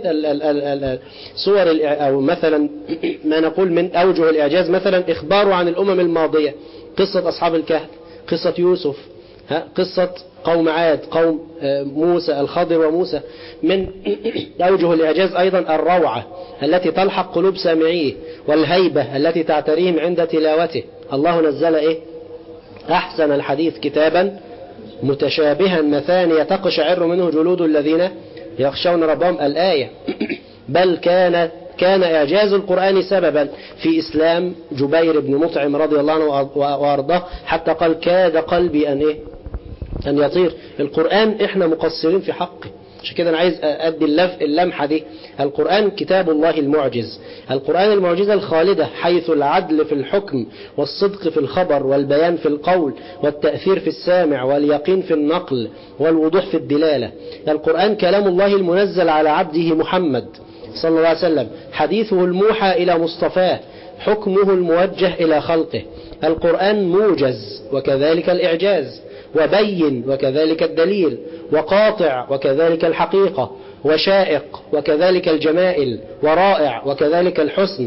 صور أو مثلا ما نقول من أوجه الإعجاز، مثلا إخباره عن الأمم الماضية، قصة أصحاب الكهف، قصة يوسف، قصة قوم عاد، قوم موسى، الخضر وموسى. من أوجه الإعجاز أيضا الروعة التي تلحق قلوب سامعيه، والهيبة التي تعتريهم عند تلاوته. الله نزل إيه؟ أحسن الحديث كتابا متشابها مثانية تقشعر منه جلود الذين يخشون ربهم، الآية. بل كان كان إعجاز القرآن سببا في إسلام جبير بن مطعم رضي الله عنه وأرضاه، حتى قال كاد قلبي أن إيه؟ أن يطير. القرآن إحنا مقصرين في حقه، عشان كده أنا عايز أدي اللمحة دي. القرآن كتاب الله المعجز، القرآن المعجزة الخالدة، حيث العدل في الحكم والصدق في الخبر والبيان في القول والتأثير في السامع واليقين في النقل والوضوح في الدلالة. القرآن كلام الله المنزل على عبده محمد صلى الله عليه وسلم، حديثه الموحى إلى مصطفاه، حكمه الموجه إلى خلقه. القرآن موجز وكذلك الإعجاز، وبين وكذلك الدليل، وقاطع وكذلك الحقيقة، وشائق وكذلك الجمائل، ورائع وكذلك الحسن.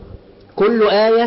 كل آية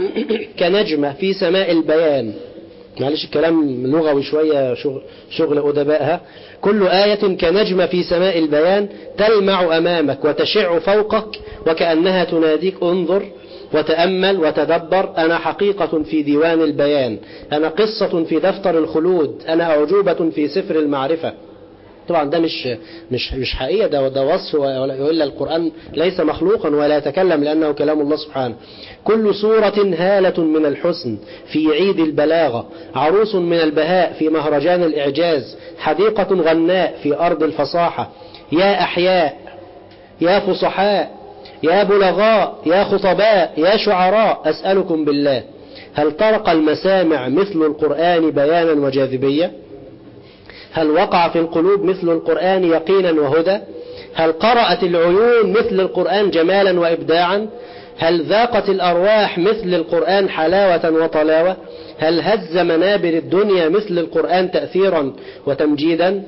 كنجمة في سماء البيان. معلش الكلام لغوي شوية، شغل, شغل أدبائها. كل آية كنجمة في سماء البيان تلمع أمامك وتشع فوقك، وكأنها تناديك انظر وتأمل وتدبر. أنا حقيقة في ديوان البيان، أنا قصة في دفتر الخلود، أنا أعجوبة في سفر المعرفة. طبعا ده مش مش مش حقيقة، ده ده وصف، وإلا القرآن ليس مخلوقا ولا يتكلم لأنه كلام الله سبحانه. كل سورة هالة من الحسن في عيد البلاغة، عروس من البهاء في مهرجان الإعجاز، حديقة غناء في أرض الفصاحة. يا أحياء، يا فصحاء، يا بلغاء، يا خطباء، يا شعراء، أسألكم بالله، هل طرق المسامع مثل القرآن بيانا وجاذبية؟ هل وقع في القلوب مثل القرآن يقينا وهدى؟ هل قرأت العيون مثل القرآن جمالا وإبداعا؟ هل ذاقت الأرواح مثل القرآن حلاوة وطلاوة؟ هل هز منابر الدنيا مثل القرآن تأثيرا وتمجيدا؟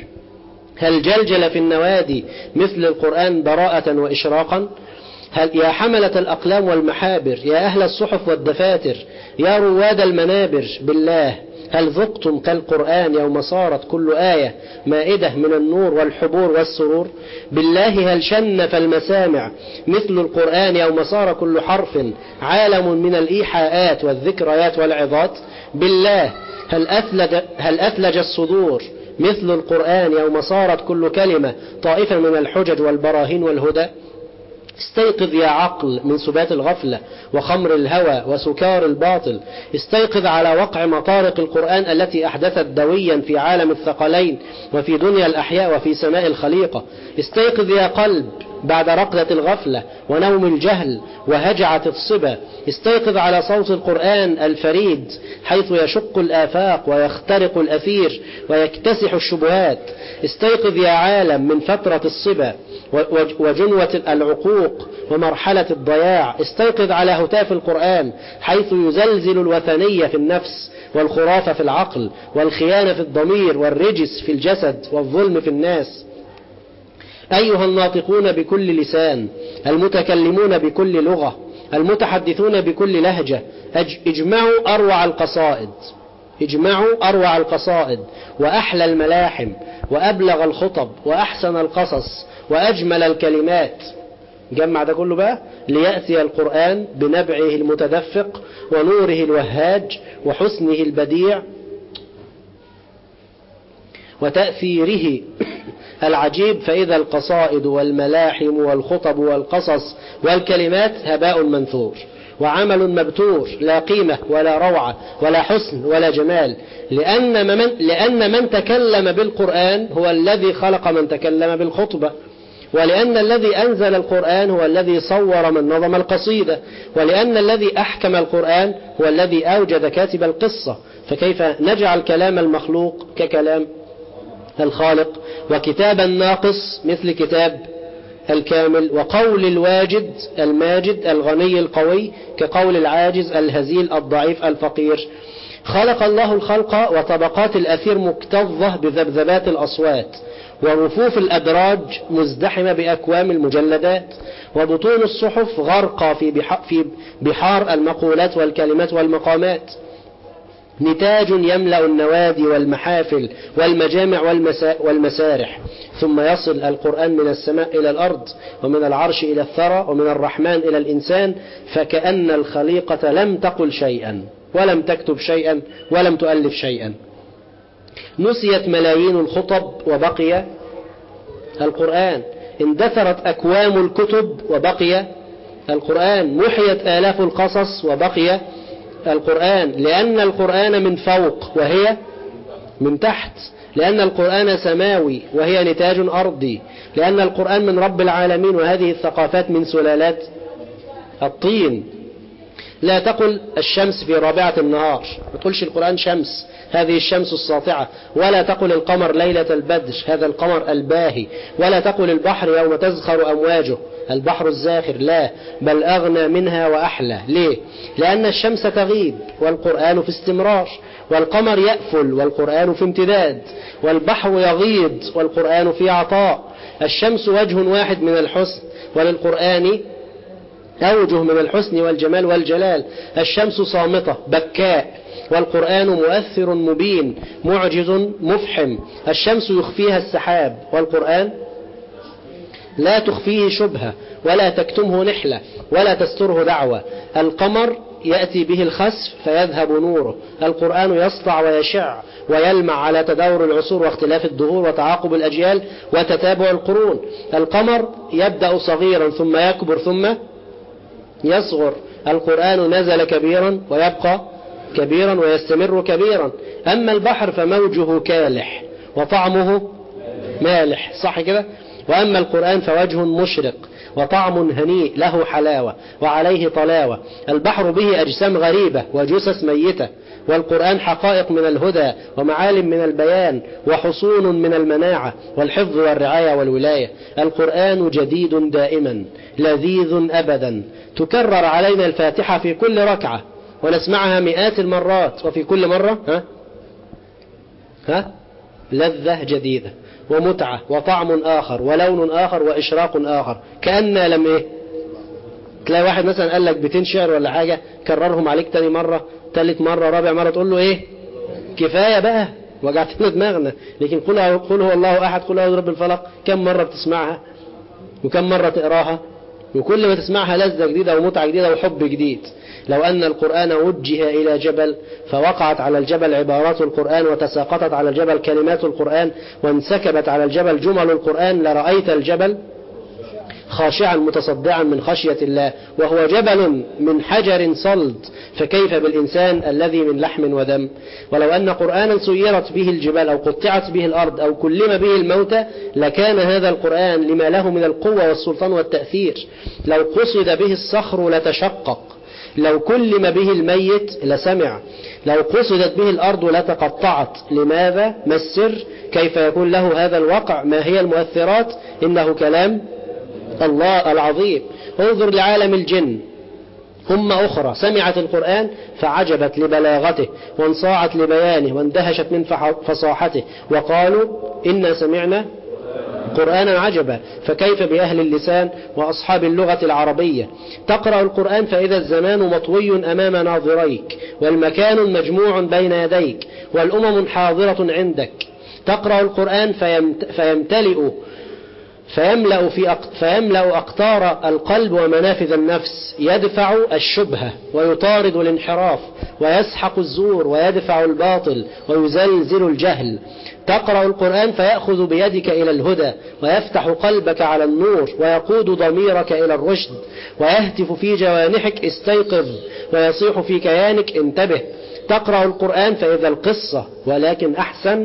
هل جلجل في النوادي مثل القرآن براءة وإشراقا؟ هل يا حملة الأقلام والمحابر، يا أهل الصحف والدفاتر، يا رواد المنابر، بالله هل ذقتم كالقرآن يوم صارت كل آية مائدة من النور والحبور والسرور؟ بالله هل شنف المسامع مثل القرآن يوم صار كل حرف عالم من الإيحاءات والذكريات والعظات؟ بالله هل أثلج, هل أثلج الصدور مثل القرآن يوم صارت كل كلمة طائفة من الحجج والبراهين والهدى؟ استيقظ يا عقل من سبات الغفلة وخمر الهوى وسكار الباطل، استيقظ على وقع مطارق القرآن التي أحدثت دويا في عالم الثقلين وفي دنيا الأحياء وفي سماء الخليقة. استيقظ يا قلب بعد رقدة الغفلة ونوم الجهل وهجعة الصبا، استيقظ على صوت القرآن الفريد حيث يشق الآفاق ويخترق الأثير ويكتسح الشبهات. استيقظ يا عالم من فترة الصبا وجنوة العقوق ومرحلة الضياع. استيقظ على هتاف القرآن حيث يزلزل الوثنية في النفس والخرافة في العقل والخيانة في الضمير والرجس في الجسد والظلم في الناس. أيها الناطقون بكل لسان، المتكلمون بكل لغة، المتحدثون بكل لهجة، اجمعوا أروع القصائد، اجمعوا أروع القصائد وأحلى الملاحم وأبلغ الخطب وأحسن القصص وأجمل الكلمات. جمع ده كله بقى ليأتي القرآن بنبعه المتدفق ونوره الوهاج وحسنه البديع وتأثيره العجيب، فإذا القصائد والملاحم والخطب والقصص والكلمات هباء منثور وعمل مبتور، لا قيمة ولا روعة ولا حسن ولا جمال، لأن من, لأن من تكلم بالقرآن هو الذي خلق من تكلم بالخطبة، ولأن الذي أنزل القرآن هو الذي صور من نظم القصيدة، ولأن الذي أحكم القرآن هو الذي أوجد كاتب القصة. فكيف نجعل كلام المخلوق ككلام الخالق، وكتابا ناقص مثل كتاب الكامل، وقول الواجد الماجد الغني القوي كقول العاجز الهزيل الضعيف الفقير. خلق الله الخلق وطبقات الأثير مكتظة بذبذبات الأصوات، ورفوف الأدراج مزدحمة بأكوام المجلدات، وبطون الصحف غرقى في بحار المقولات والكلمات والمقامات. نتاج يملأ النوادي والمحافل والمجامع والمسارح. ثم يصل القرآن من السماء إلى الأرض، ومن العرش إلى الثرى، ومن الرحمن إلى الإنسان، فكأن الخليقة لم تقل شيئا ولم تكتب شيئا ولم تؤلف شيئا. نسيت ملايين الخطب وبقي القرآن، اندثرت أكوام الكتب وبقي القرآن، محيت آلاف القصص وبقي القرآن، لأن القرآن من فوق وهي من تحت، لأن القرآن سماوي وهي نتاج أرضي، لأن القرآن من رب العالمين وهذه الثقافات من سلالات الطين. لا تقل الشمس في رابعة النهار، ما تقولش القرآن شمس، هذه الشمس الساطعة، ولا تقل القمر ليلة البدر، هذا القمر الباهي، ولا تقل البحر يوم تزخر أمواجه، البحر الزاخر، لا، بل أغنى منها وأحلى. ليه؟ لأن الشمس تغيب والقرآن في استمرار، والقمر يأفل والقرآن في امتداد، والبحر يغيض والقرآن في عطاء. الشمس وجه واحد من الحسن، وللقرآن أوجه من الحسن والجمال والجلال. الشمس صامتة بكاء، والقرآن مؤثر مبين معجز مفحم. الشمس يخفيها السحاب، والقرآن لا تخفيه شبهة ولا تكتمه نحلة ولا تستره دعوة. القمر يأتي به الخسف فيذهب نوره، القرآن يسطع ويشع ويلمع على تداور العصور واختلاف الدهور وتعاقب الأجيال وتتابع القرون. القمر يبدأ صغيرا ثم يكبر ثم يصغر، القرآن نزل كبيرا ويبقى كبيرا ويستمر كبيرا. أما البحر فموجه كالح وطعمه مالح، صح كده؟ وأما القرآن فوجه مشرق وطعم هنيء له حلاوة وعليه طلاوة. البحر به أجسام غريبة وجثث ميتة، والقرآن حقائق من الهدى ومعالم من البيان وحصون من المناعة والحفظ والرعاية والولاية. القرآن جديد دائما لذيذ أبدا، تكرر علينا الفاتحة في كل ركعة ونسمعها مئات المرات، وفي كل مرة ها ها لذة جديدة ومتعة وطعم آخر ولون آخر وإشراق آخر، كأننا لم إيه. تلاقي واحد مثلا قال لك بيتين شعر ولا حاجة، كررهم عليك تاني مرة تالت مرة رابع مرة، تقول له إيه كفاية بقى وجعتنا دماغنا. لكن قل قل هو الله أحد، قل أعوذ برب الفلق، كم مرة بتسمعها وكم مرة تقراها، وكل ما تسمعها لذة جديدة ومتعة جديدة وحب جديد. لو أن القرآن وجه إلى جبل فوقعت على الجبل عبارات القرآن، وتساقطت على الجبل كلمات القرآن، وانسكبت على الجبل جمل القرآن، لرأيت الجبل خاشعا متصدعا من خشية الله، وهو جبل من حجر صلد، فكيف بالإنسان الذي من لحم ودم؟ ولو أن قرآنا سيرت به الجبال أو قطعت به الأرض أو كلم به الموتى لكان هذا القرآن لما له من القوة والسلطان والتأثير. لو قصد به الصخر لتشقق، لو كلم به الميت لسمع، لو قصدت به الأرض لتقطعت. لماذا؟ ما السر؟ كيف يكون له هذا الوقع؟ ما هي المؤثرات؟ إنه كلام الله العظيم. انظر لعالم الجن، أمة أخرى سمعت القرآن فعجبت لبلاغته وانصاعت لبيانه واندهشت من فصاحته، وقالوا إنا سمعنا قرآنا عجبا. فكيف بأهل اللسان وأصحاب اللغة العربية؟ تقرأ القرآن فإذا الزمان مطوي أمام ناظريك، والمكان مجموع بين يديك، والأمم حاضرة عندك. تقرأ القرآن فيمتلئ فيملأ, في أق... فيملأ أقطار القلب ومنافذ النفس، يدفع الشبهة ويطارد الانحراف ويسحق الزور ويدفع الباطل ويزلزل الجهل. تقرأ القرآن فيأخذ بيدك إلى الهدى ويفتح قلبك على النور ويقود ضميرك إلى الرشد، ويهتف في جوانحك استيقظ ويصيح في كيانك انتبه. تقرأ القرآن فإذا القصة ولكن أحسن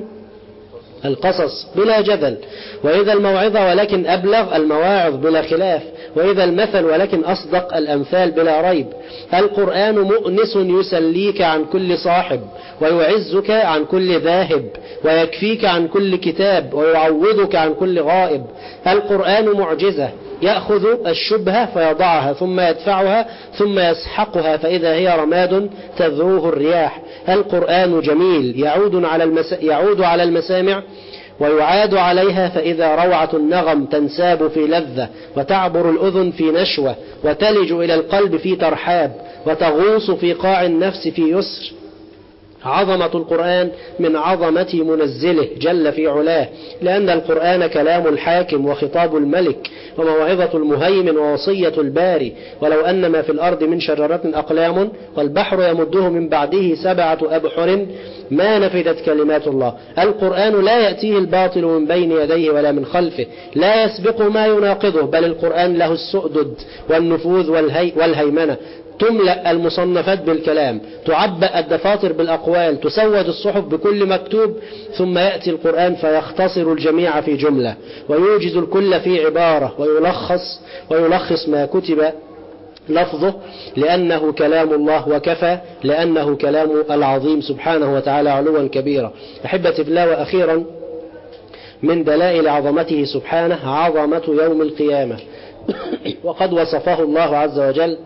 القصص بلا جدل، وإذا الموعظة ولكن أبلغ المواعظ بلا خلاف، وإذا المثل ولكن أصدق الأمثال بلا ريب. القرآن مؤنس يسليك عن كل صاحب، ويعزك عن كل ذاهب، ويكفيك عن كل كتاب، ويعوضك عن كل غائب. القرآن معجزة يأخذ الشبهة فيضعها ثم يدفعها ثم يسحقها فإذا هي رماد تذروه الرياح. القرآن جميل يعود على المس... يعود على المسامع ويعاد عليها فإذا روعة النغم تنساب في لذة وتعبر الأذن في نشوة وتلج إلى القلب في ترحاب وتغوص في قاع النفس في يسر. عظمة القرآن من عظمة منزله جل في علاه، لأن القرآن كلام الحاكم وخطاب الملك وموعظة المهيمن ووصية الباري. ولو أن ما في الأرض من شجرة أقلام والبحر يمده من بعده سبعة أبحر ما نفدت كلمات الله. القرآن لا يأتيه الباطل من بين يديه ولا من خلفه، لا يسبق ما يناقضه، بل القرآن له السؤدد والنفوذ والهي والهيمنة. تملأ المصنفات بالكلام، تعبأ الدفاتر بالأقوال، تسود الصحف بكل مكتوب، ثم يأتي القرآن فيختصر الجميع في جملة ويوجز الكل في عبارة ويلخص ويلخص ما كتب لفظه، لأنه كلام الله وكفى، لأنه كلام العظيم سبحانه وتعالى علوا كبيرا. أحبتي بالله، وأخيرا من دلائل عظمته سبحانه عظمة يوم القيامة. وقد وصفه الله عز وجل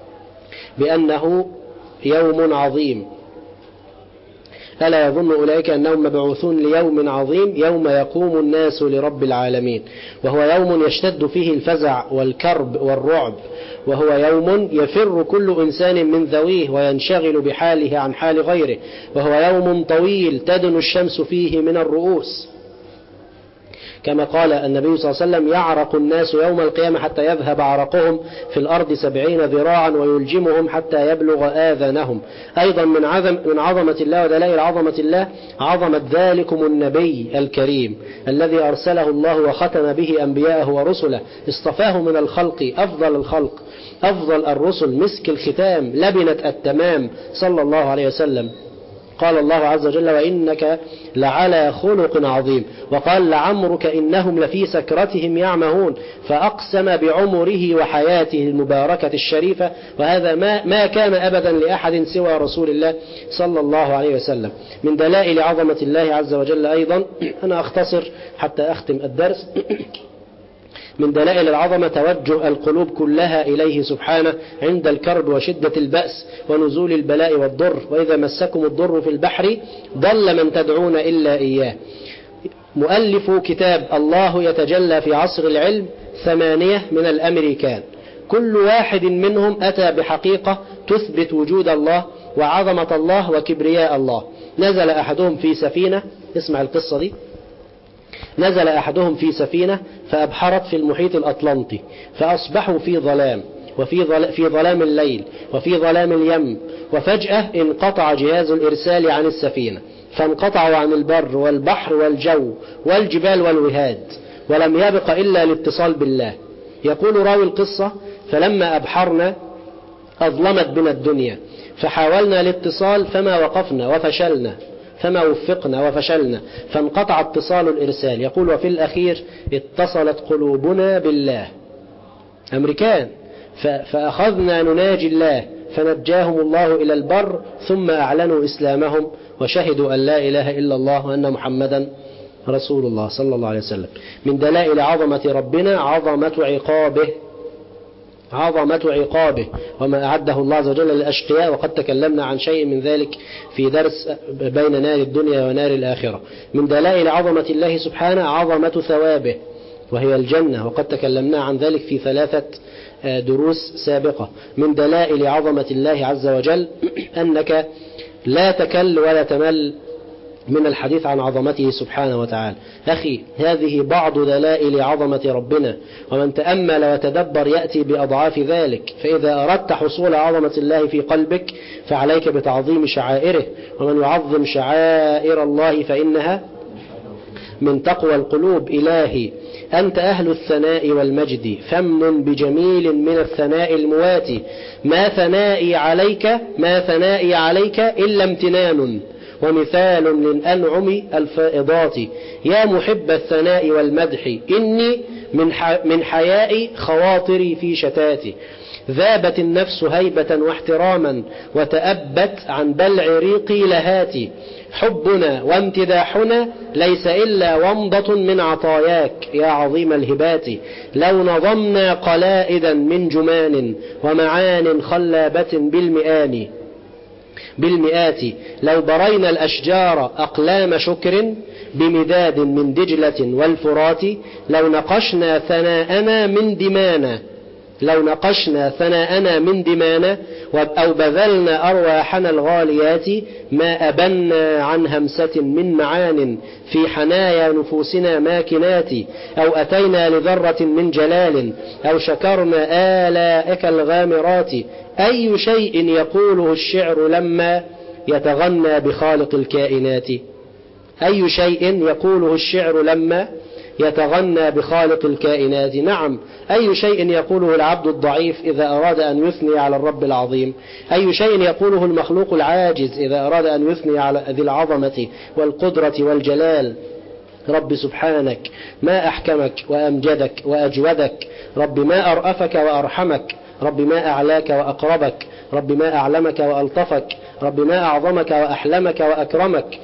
بأنه يوم عظيم. ألا يظن أولئك أنهم مبعوثون ليوم عظيم يوم يقوم الناس لرب العالمين. وهو يوم يشتد فيه الفزع والكرب والرعب، وهو يوم يفر كل إنسان من ذويه وينشغل بحاله عن حال غيره، وهو يوم طويل تدن الشمس فيه من الرؤوس، كما قال النبي صلى الله عليه وسلم: يعرق الناس يوم القيامة حتى يذهب عرقهم في الأرض سبعين ذراعا ويلجمهم حتى يبلغ آذانهم. أيضا من عظم من عظمة الله ودلائل عظمة الله عظمة ذلكم النبي الكريم الذي أرسله الله وختم به أنبياءه ورسله، اصطفاه من الخلق أفضل الخلق، أفضل الرسل، مسك الختام، لبنة التمام، صلى الله عليه وسلم. قال الله عز وجل: وإنك لعلى خلق عظيم. وقال: لعمرك إنهم لفي سكرتهم يعمهون. فأقسم بعمره وحياته المباركة الشريفة، وهذا ما, ما كان أبدا لأحد سوى رسول الله صلى الله عليه وسلم. من دلائل عظمة الله عز وجل أيضا، أنا أختصر حتى أختم الدرس، من دلائل العظمة توجه القلوب كلها إليه سبحانه عند الكرب وشدة البأس ونزول البلاء والضر. وإذا مسكم الضر في البحر ضل من تدعون إلا إياه. مؤلف كتاب الله يتجلى في عصر العلم ثمانية من الأمريكان، كل واحد منهم أتى بحقيقة تثبت وجود الله وعظمة الله وكبرياء الله. نزل أحدهم في سفينة، اسمع القصة دي، نزل أحدهم في سفينة فأبحرت في المحيط الأطلنطي، فأصبحوا في ظلام وفي ظل... في ظلام الليل وفي ظلام اليم، وفجأة انقطع جهاز الإرسال عن السفينة، فانقطعوا عن البر والبحر والجو والجبال والوهاد، ولم يبق إلا الاتصال بالله. يقول راوي القصة: فلما أبحرنا أظلمت بنا الدنيا، فحاولنا الاتصال فما وقفنا وفشلنا، فما وفقنا وفشلنا، فانقطع اتصال الإرسال. يقول: وفي الأخير اتصلت قلوبنا بالله. أمريكان. فأخذنا نناجي الله فنجاهم الله إلى البر، ثم أعلنوا إسلامهم وشهدوا أن لا إله إلا الله وأن محمدا رسول الله صلى الله عليه وسلم. من دلائل عظمة ربنا عظمة عقابه، عظمة عقابه وما أعده الله عز وجل للأشقياء، وقد تكلمنا عن شيء من ذلك في درس بين نار الدنيا ونار الآخرة. من دلائل عظمة الله سبحانه عظمة ثوابه وهي الجنة، وقد تكلمنا عن ذلك في ثلاثة دروس سابقة. من دلائل عظمة الله عز وجل أنك لا تكل ولا تمل من الحديث عن عظمته سبحانه وتعالى. أخي، هذه بعض دلائل عظمة ربنا، ومن تأمل وتدبر يأتي بأضعاف ذلك. فإذا أردت حصول عظمة الله في قلبك فعليك بتعظيم شعائره، ومن يعظم شعائر الله فإنها من تقوى القلوب. إلهي أنت أهل الثناء والمجد، فمن بجميل من الثناء المواتي، ما ثنائي عليك ما ثنائي عليك إلا امتنان، ومثال للأنعم الفائضات. يا محب الثناء والمدح، إني من من حياء خواطري في شتاتي. ذابت النفس هيبة واحتراما، وتأبت عن بلع ريقي لهاتي. حبنا وامتداحنا ليس إلا ومضة من عطاياك يا عظيم الهبات. لو نظمنا قلائدا من جمان ومعان خلابة بالمئان بالمئات، لو برينا الأشجار أقلام شكر بمداد من دجلة والفرات، لو نقشنا ثناءنا من دمانا لو نقشنا ثناءنا من دمانا أو بذلنا أرواحنا الغاليات، ما أبنا عن همسة من معان في حنايا نفوسنا ماكنات، أو أتينا لذرة من جلال أو شكرنا آلائك الغامرات. أي شيء يقوله الشعر لما يتغنى بخالق الكائنات أي شيء يقوله الشعر لما يتغنى بخالق الكائنات. نعم، أي شيء يقوله العبد الضعيف إذا أراد أن يثني على الرب العظيم. أي شيء يقوله المخلوق العاجز إذا أراد أن يثني على ذي العظمة والقدرة والجلال. رب سبحانك، ما أحكمك وأمجدك وأجودك. رب ما أرأفك وأرحمك. رب ما أعلاك وأقربك. رب ما أعلمك وألطفك. رب ما أعظمك وأحلمك وأكرمك.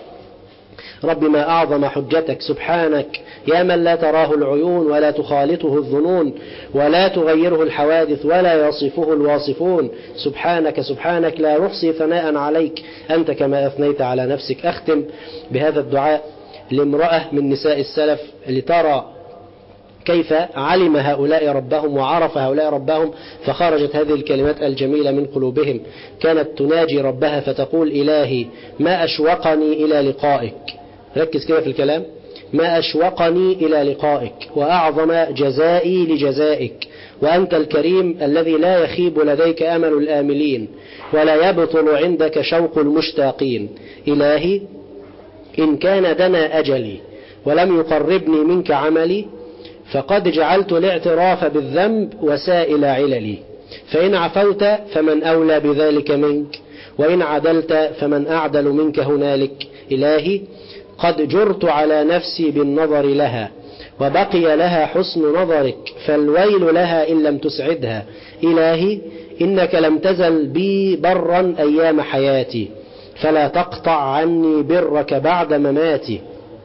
رب ما أعظم حجتك. سبحانك يا من لا تراه العيون ولا تخالطه الظنون ولا تغيره الحوادث ولا يصفه الواصفون. سبحانك سبحانك لا نحصي ثناء عليك أنت كما أثنيت على نفسك. أختم بهذا الدعاء لامرأة من نساء السلف لترى كيف علم هؤلاء ربهم وعرف هؤلاء ربهم، فخرجت هذه الكلمات الجميلة من قلوبهم. كانت تناجي ربها فتقول: إلهي ما أشوقني إلى لقائك. ركز كده في الكلام: ما أشوقني إلى لقائك وأعظم جزائي لجزائك، وأنت الكريم الذي لا يخيب لديك أمل الآملين ولا يبطل عندك شوق المشتاقين. إلهي إن كان دنا أجلي ولم يقربني منك عملي، فقد جعلت الاعتراف بالذنب وسائل عللي، فإن عفوت فمن أولى بذلك منك، وإن عدلت فمن أعدل منك هنالك. إلهي قد جرت على نفسي بالنظر لها وبقي لها حسن نظرك، فالويل لها إن لم تسعدها. إلهي إنك لم تزل بي برا أيام حياتي، فلا تقطع عني برك بعد مماتي.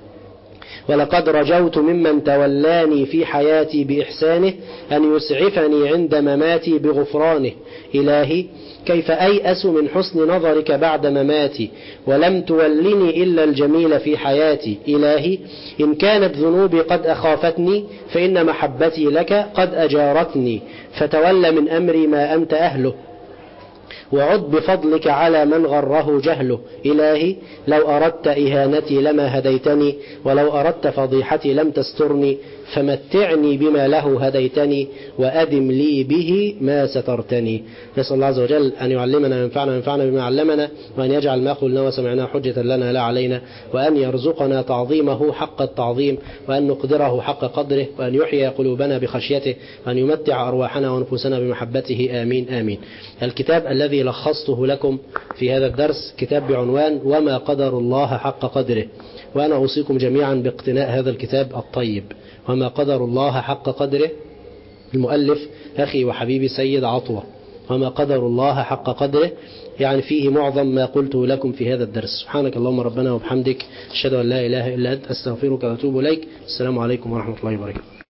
ولقد رجوت ممن تولاني في حياتي بإحسانه أن يسعفني عند مماتي بغفرانه. إلهي كيف أيأس من حسن نظرك بعد مماتي، ولم تولني إلا الجميل في حياتي. إلهي إن كانت ذنوبي قد أخافتني، فإن محبتي لك قد أجارتني، فتول من أمري ما أنت أهله، وعد بفضلك على من غره جهله. إلهي لو أردت إهانتي لما هديتني، ولو أردت فضيحتي لم تسترني، فمتعني بما له هديتني، وأدم لي به ما سترتني. نسأل الله عز وجل أن يعلمنا وينفعنا وينفعنا بما علمنا، وأن يجعل ما قلنا وسمعنا حجة لنا لا علينا، وأن يرزقنا تعظيمه حق التعظيم، وأن نقدره حق قدره، وأن يحيي قلوبنا بخشيته، وأن يمتع أرواحنا ونفوسنا بمحبته. آمين آمين. الكتاب الذي لخصته لكم في هذا الدرس كتاب بعنوان وما قدر الله حق قدره، وأنا أوصيكم جميعا باقتناء هذا الكتاب الطيب وما قدر الله حق قدره. المؤلف أخي وحبيبي سيد عطوة. وما قدر الله حق قدره يعني فيه معظم ما قلته لكم في هذا الدرس. سبحانك اللهم ربنا وبحمدك، أشهد أن لا إله إلا أنت، أستغفرك وأتوب إليك. السلام عليكم ورحمة الله وبركاته.